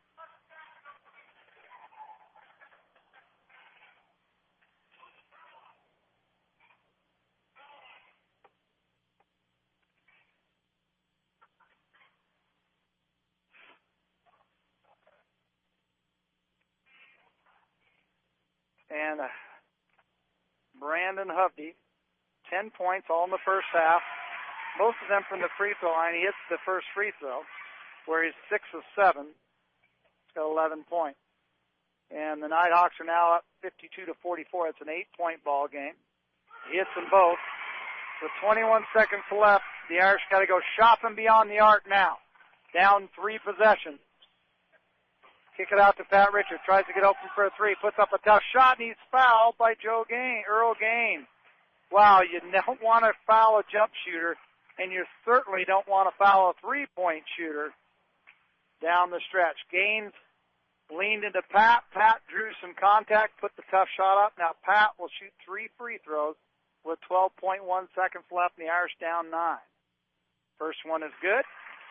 Speaker 1: And Brandon Hubdy, 10 points all in the first half. most of them from the free throw line. He hits the first free throw, where he's 6 of 7. He's got 11 points. And the Nighthawks are now up 52-44. It's an 8-point ball game. He hits them both. With 21 seconds left, the Irish got to go shopping beyond the arc now. Down 3 possessions. Kick it out to Pat Richard. Tries to get open for a 3. Puts up a tough shot, and he's fouled by Earl Gaines. Wow, you don't want to foul a jump shooter, and you certainly don't want to foul a three-point shooter down the stretch. Gaines leaned into Pat. Pat drew some contact, put the tough shot up. Now Pat will shoot 3 free throws with 12.1 seconds left, and the Irish down 9. First one is good.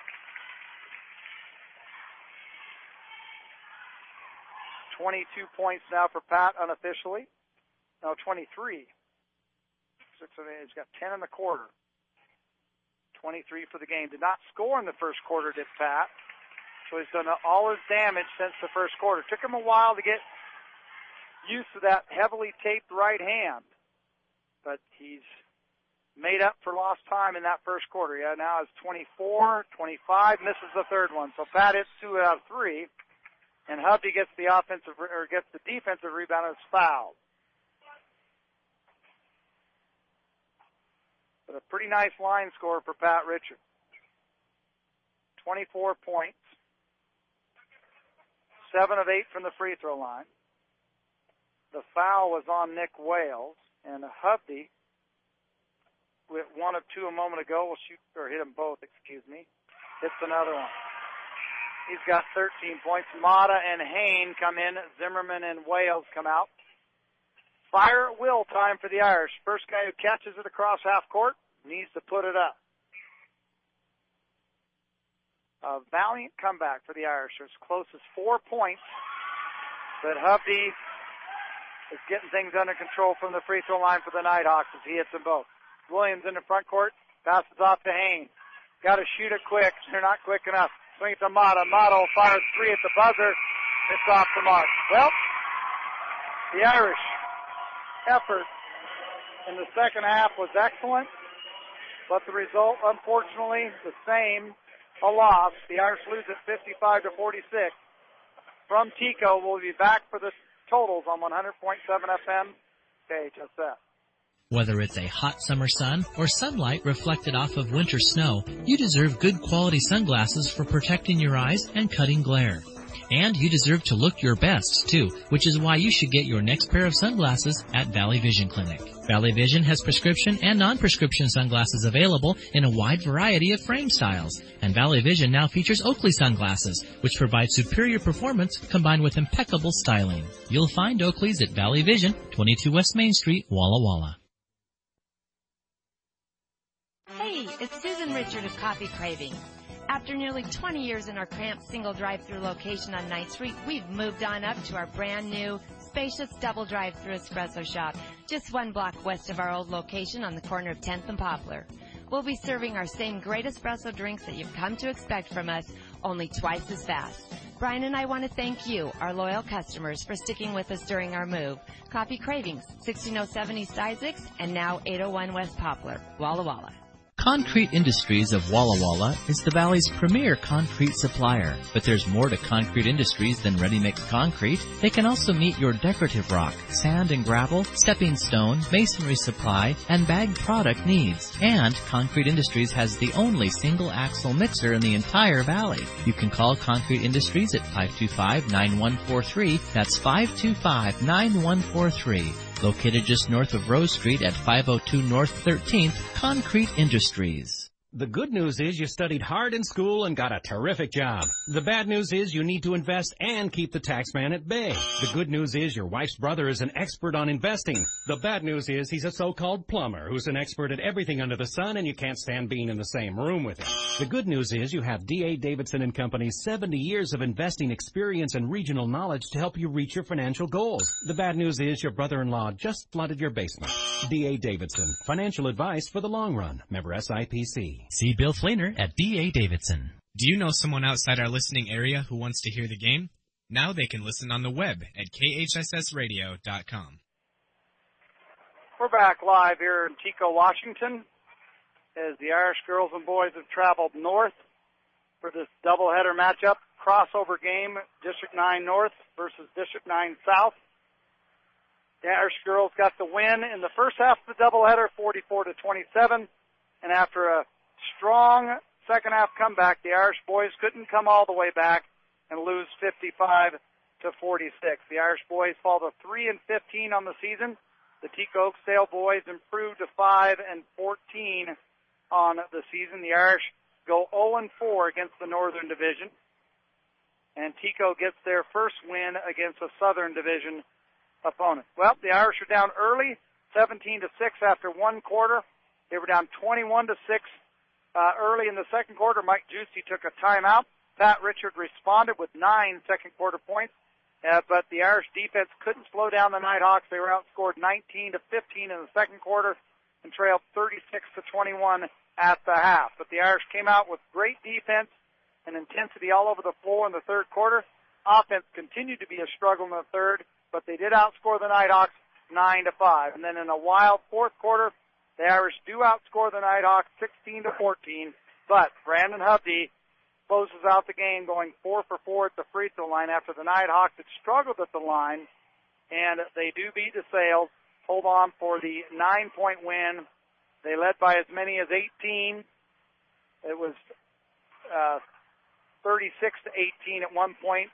Speaker 1: $22 points now for Pat unofficially. No, 23. He's got 10 in the quarter. 23 for the game. Did not score in the first quarter, did Pat. So he's done all his damage since the first quarter. Took him a while to get used to that heavily taped right hand. But he's made up for lost time in that first quarter. Yeah, now it's 24, 25, misses the third one. So Pat hits 2 out of 3. And Hubby gets the defensive rebound and is fouled. But a pretty nice line score for Pat Richard. 24 points. 7 of 8 from the free throw line. The foul was on Nick Wales, and Hubby, with 1 of 2 a moment ago, will shoot, or hit them both, hits another one. He's got 13 points. Mata and Hain come in. Zimmerman and Wales come out. Fire at will time for the Irish. First guy who catches it across half court needs to put it up. A valiant comeback for the Irish. As close as 4 points. But Hubby is getting things under control from the free throw line for the Nighthawks as he hits them both. Williams in the front court. Passes off to Hain. Got to shoot it quick. They're not quick enough. Swing it to Mata. Mata will fire 3 at the buzzer. It's off the mark. Well, the Irish effort in the second half was excellent, but the result, unfortunately, the same, a loss. The Irish lose at 55-46. From Tico, we'll be back for the totals on 100.7 FM KHSS.
Speaker 2: Whether it's a hot summer sun or sunlight reflected off of winter snow, you deserve good quality sunglasses for protecting your eyes and cutting glare. And you deserve to look your best, too, which is why you should get your next pair of sunglasses at Valley Vision Clinic. Valley Vision has prescription and non-prescription sunglasses available in a wide variety of frame styles. And Valley Vision now features Oakley sunglasses, which provide superior performance combined with impeccable styling. You'll find Oakleys at Valley Vision, 22 West Main Street, Walla Walla.
Speaker 18: Hey, it's Susan Richard of Coffee Cravings. After nearly 20 years in our cramped single drive-thru location on 9th Street, we've moved on up to our brand new, spacious double drive-thru espresso shop, just 1 block west of our old location on the corner of 10th and Poplar. We'll be serving our same great espresso drinks that you've come to expect from us, only twice as fast. Brian and I want to thank you, our loyal customers, for sticking with us during our move. Coffee Cravings, 1607 East Isaacs, and now 801 West Poplar, Walla Walla.
Speaker 2: Concrete Industries of Walla Walla is the Valley's premier concrete supplier. But there's more to Concrete Industries than ready-mix concrete. They can also meet your decorative rock, sand and gravel, stepping stone, masonry supply, and bagged product needs. And Concrete Industries has the only single-axle mixer in the entire Valley. You can call Concrete Industries at 525-9143. That's 525-9143. Located just north of Rose Street at 502 North 13th, Concrete Industries.
Speaker 19: The good news is you studied hard in school and got a terrific job. The bad news is you need to invest and keep the taxman at bay. The good news is your wife's brother is an expert on investing. The bad news is he's a so-called plumber who's an expert at everything under the sun and you can't stand being in the same room with him. The good news is you have D.A. Davidson & Company's 70 years of investing experience and regional knowledge to help you reach your financial goals. The bad news is your brother-in-law just flooded your basement. D.A. Davidson, financial advice for the long run. Member SIPC.
Speaker 2: See Bill Fleener at D.A. Davidson.
Speaker 5: Do you know someone outside our listening area who wants to hear the game? Now they can listen on the web at khssradio.com.
Speaker 1: We're back live here in Tico, Washington. as the Irish girls and boys have traveled north for this doubleheader matchup, crossover game, District 9 North versus District 9 South. The Irish girls got the win in the first half of the doubleheader, 44-27, and after a strong second half comeback, the Irish boys couldn't come all the way back and lose 55-46. The Irish boys fall to 3-15 on the season. The Teco Oakdale boys improved to 5-14 on the season. The Irish go 0-4 against the Northern Division, and Teco gets their first win against a Southern Division opponent. Well, the Irish are down early, 17-6 after one quarter. They were down 21-6 early in the second quarter. Mike Juicy took a timeout. Pat Richard responded with 9 second quarter points, but the Irish defense couldn't slow down the Nighthawks. They were outscored 19-15 in the second quarter and trailed 36-21 at the half. But the Irish came out with great defense and intensity all over the floor in the third quarter. Offense continued to be a struggle in the third, but they did outscore the Nighthawks 9-5. And then in a wild fourth quarter, the Irish do outscore the Nighthawks 16-14, but Brandon Hovde closes out the game going 4 for 4 at the free throw line after the Nighthawks had struggled at the line, and they do beat the Sails, hold on for the 9-point win. They led by as many as 18. It was 36-18 at one point.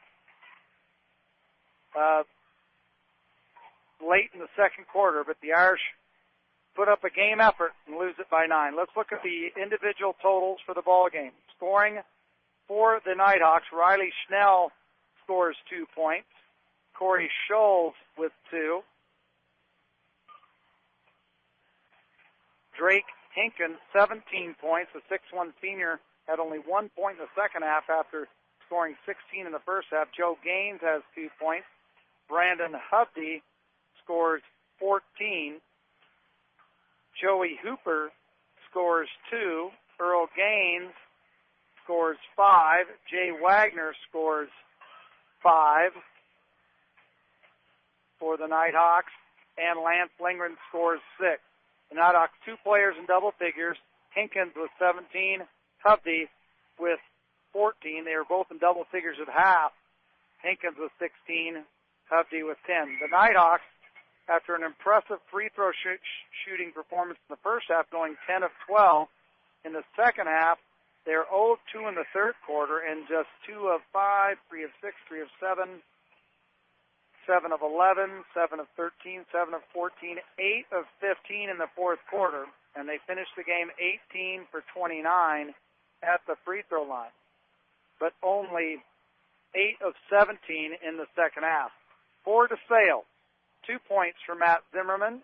Speaker 1: Late in the second quarter, but the Irish put up a game effort and lose it by 9. Let's look at the individual totals for the ball game. Scoring for the Nighthawks, Riley Schnell scores 2 points. Corey Scholes with 2. Drake Hinken, 17 points. The 6'1 senior had only 1 point in the second half after scoring 16 in the first half. Joe Gaines has 2 points. Brandon Hovde scores 14. Joey Hooper scores 2. Earl Gaines scores 5. Jay Wagner scores 5 for the Nighthawks. And Lance Lindgren scores 6. The Nighthawks, 2 players in double figures. Hinkins with 17. Hovde with 14. They were both in double figures at half. Hinkins with 16. Hovde with 10. The Nighthawks, after an impressive free throw shooting performance in the first half, going 10 of 12. In the second half, they're 0 of 2 in the third quarter and just 2 of 5, 3 of 6, 3 of 7, 7 of 11, 7 of 13, 7 of 14, 8 of 15 in the fourth quarter, and they finished the game 18 for 29 at the free throw line, but only 8 of 17 in the second half. For DeSale, 2 points for Matt Zimmerman,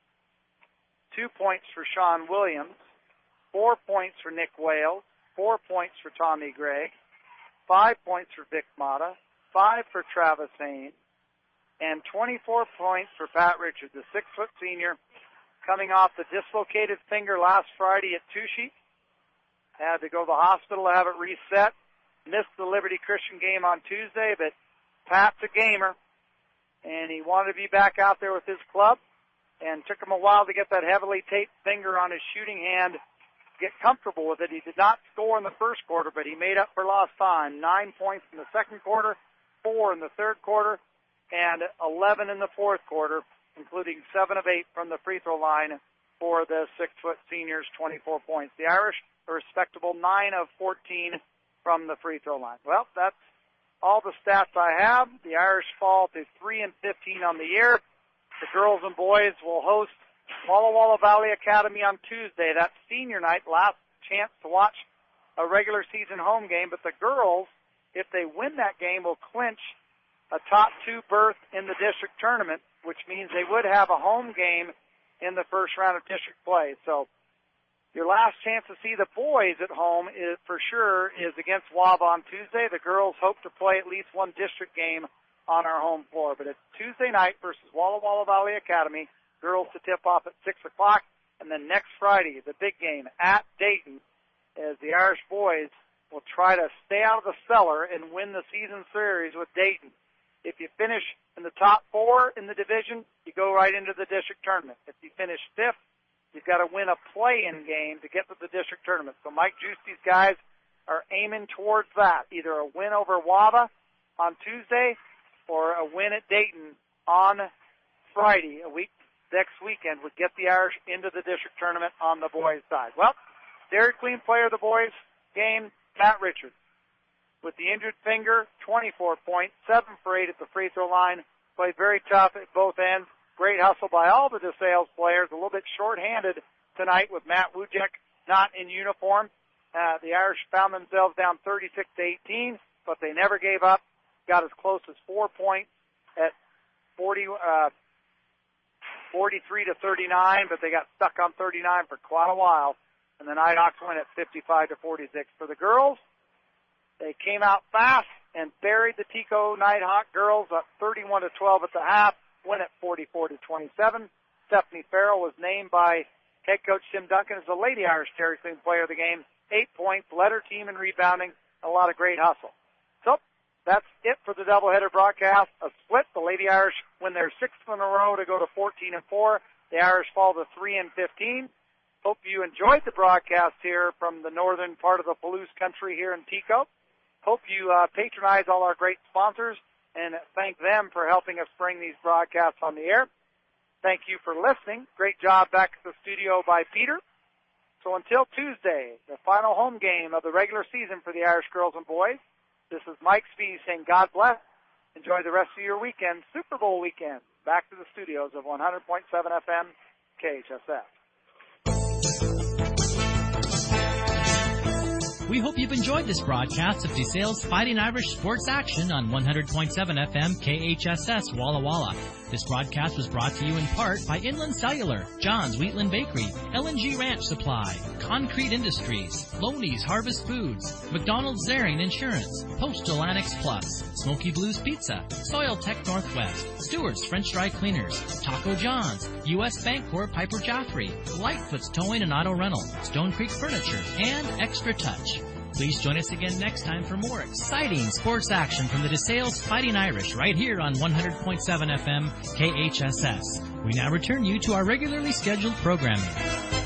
Speaker 1: 2 points for Sean Williams, 4 points for Nick Wales, 4 points for Tommy Gregg, 5 points for Vic Mata, 5 for Travis Haynes, and 24 points for Pat Richards, the 6-foot senior, coming off the dislocated finger last Friday at Touchy. Had to go to the hospital to have it reset. Missed the Liberty Christian game on Tuesday, but Pat's a gamer, and he wanted to be back out there with his club, and took him a while to get that heavily taped finger on his shooting hand, get comfortable with it. He did not score in the first quarter, but he made up for lost time. 9 points in the second quarter, 4 in the third quarter, and 11 in the fourth quarter, including 7 of 8 from the free throw line for the 6-foot seniors, 24 points. The Irish, a respectable 9 of 14 from the free throw line. Well, that's all the stats I have. The Irish fall to 3-15 on the year. The girls and boys will host Walla Walla Valley Academy on Tuesday. That's senior night, last chance to watch a regular season home game. But the girls, if they win that game, will clinch a top 2 berth in the district tournament, which means they would have a home game in the first round of district play. So your last chance to see the boys at home is against WAVA on Tuesday. The girls hope to play at least one district game on our home floor. But it's Tuesday night versus Walla Walla Valley Academy. Girls to tip off at 6 o'clock. And then next Friday, the big game at Dayton, as the Irish boys will try to stay out of the cellar and win the season series with Dayton. If you finish in the top 4 in the division, you go right into the district tournament. If you finish 5th, you've got to win a play-in game to get to the district tournament. So Mike Giusti's guys are aiming towards that, either a win over Wava on Tuesday or a win at Dayton on Friday, next weekend, would get the Irish into the district tournament on the boys' side. Well, Dairy Queen player of the boys' game, Matt Richards. With the injured finger, 24 points, 7 for 8 at the free throw line. Played very tough at both ends. Great hustle by all the DeSales players. A little bit short-handed tonight with Matt Wujek not in uniform. The Irish found themselves down 36-18, but they never gave up. Got as close as 4 points at 43-39, but they got stuck on 39 for quite a while. And the Nighthawks win at 55-46. For the girls, they came out fast and buried the Tico Nighthawk girls up 31-12 at the half, win at 44-27. Stephanie Farrell was named by head coach Tim Duncan as the Lady Irish Dairy Queen player of the game. 8 points, led her team in rebounding, a lot of great hustle. So that's it for the doubleheader broadcast. A split. The Lady Irish win their 6th in a row to go to 14-4. The Irish fall to 3-15. Hope you enjoyed the broadcast here from the northern part of the Palouse country here in Tico. Hope you patronize all our great sponsors and thank them for helping us bring these broadcasts on the air. Thank you for listening. Great job back at the studio by Peter. So until Tuesday, the final home game of the regular season for the Irish girls and boys, this is Mike Spees saying God bless. Enjoy the rest of your weekend, Super Bowl weekend. Back to the studios of 100.7 FM, KHSF.
Speaker 2: We hope you've enjoyed this broadcast of DeSales Fighting Irish Sports Action on 100.7 FM KHSS Walla Walla. This broadcast was brought to you in part by Inland Cellular, John's Wheatland Bakery, L&G Ranch Supply, Concrete Industries, Loney's Harvest Foods, McDonald's Zaring Insurance, Postal Annex Plus, Smoky Blues Pizza, Soil Tech Northwest, Stewart's French Dry Cleaners, Taco John's, U.S. Bancorp Piper Jaffray, Lightfoot's Towing and Auto Rental, Stone Creek Furniture, and Extra Touch. Please join us again next time for more exciting sports action from the DeSales Fighting Irish right here on 100.7 FM KHSS. We now return you to our regularly scheduled programming.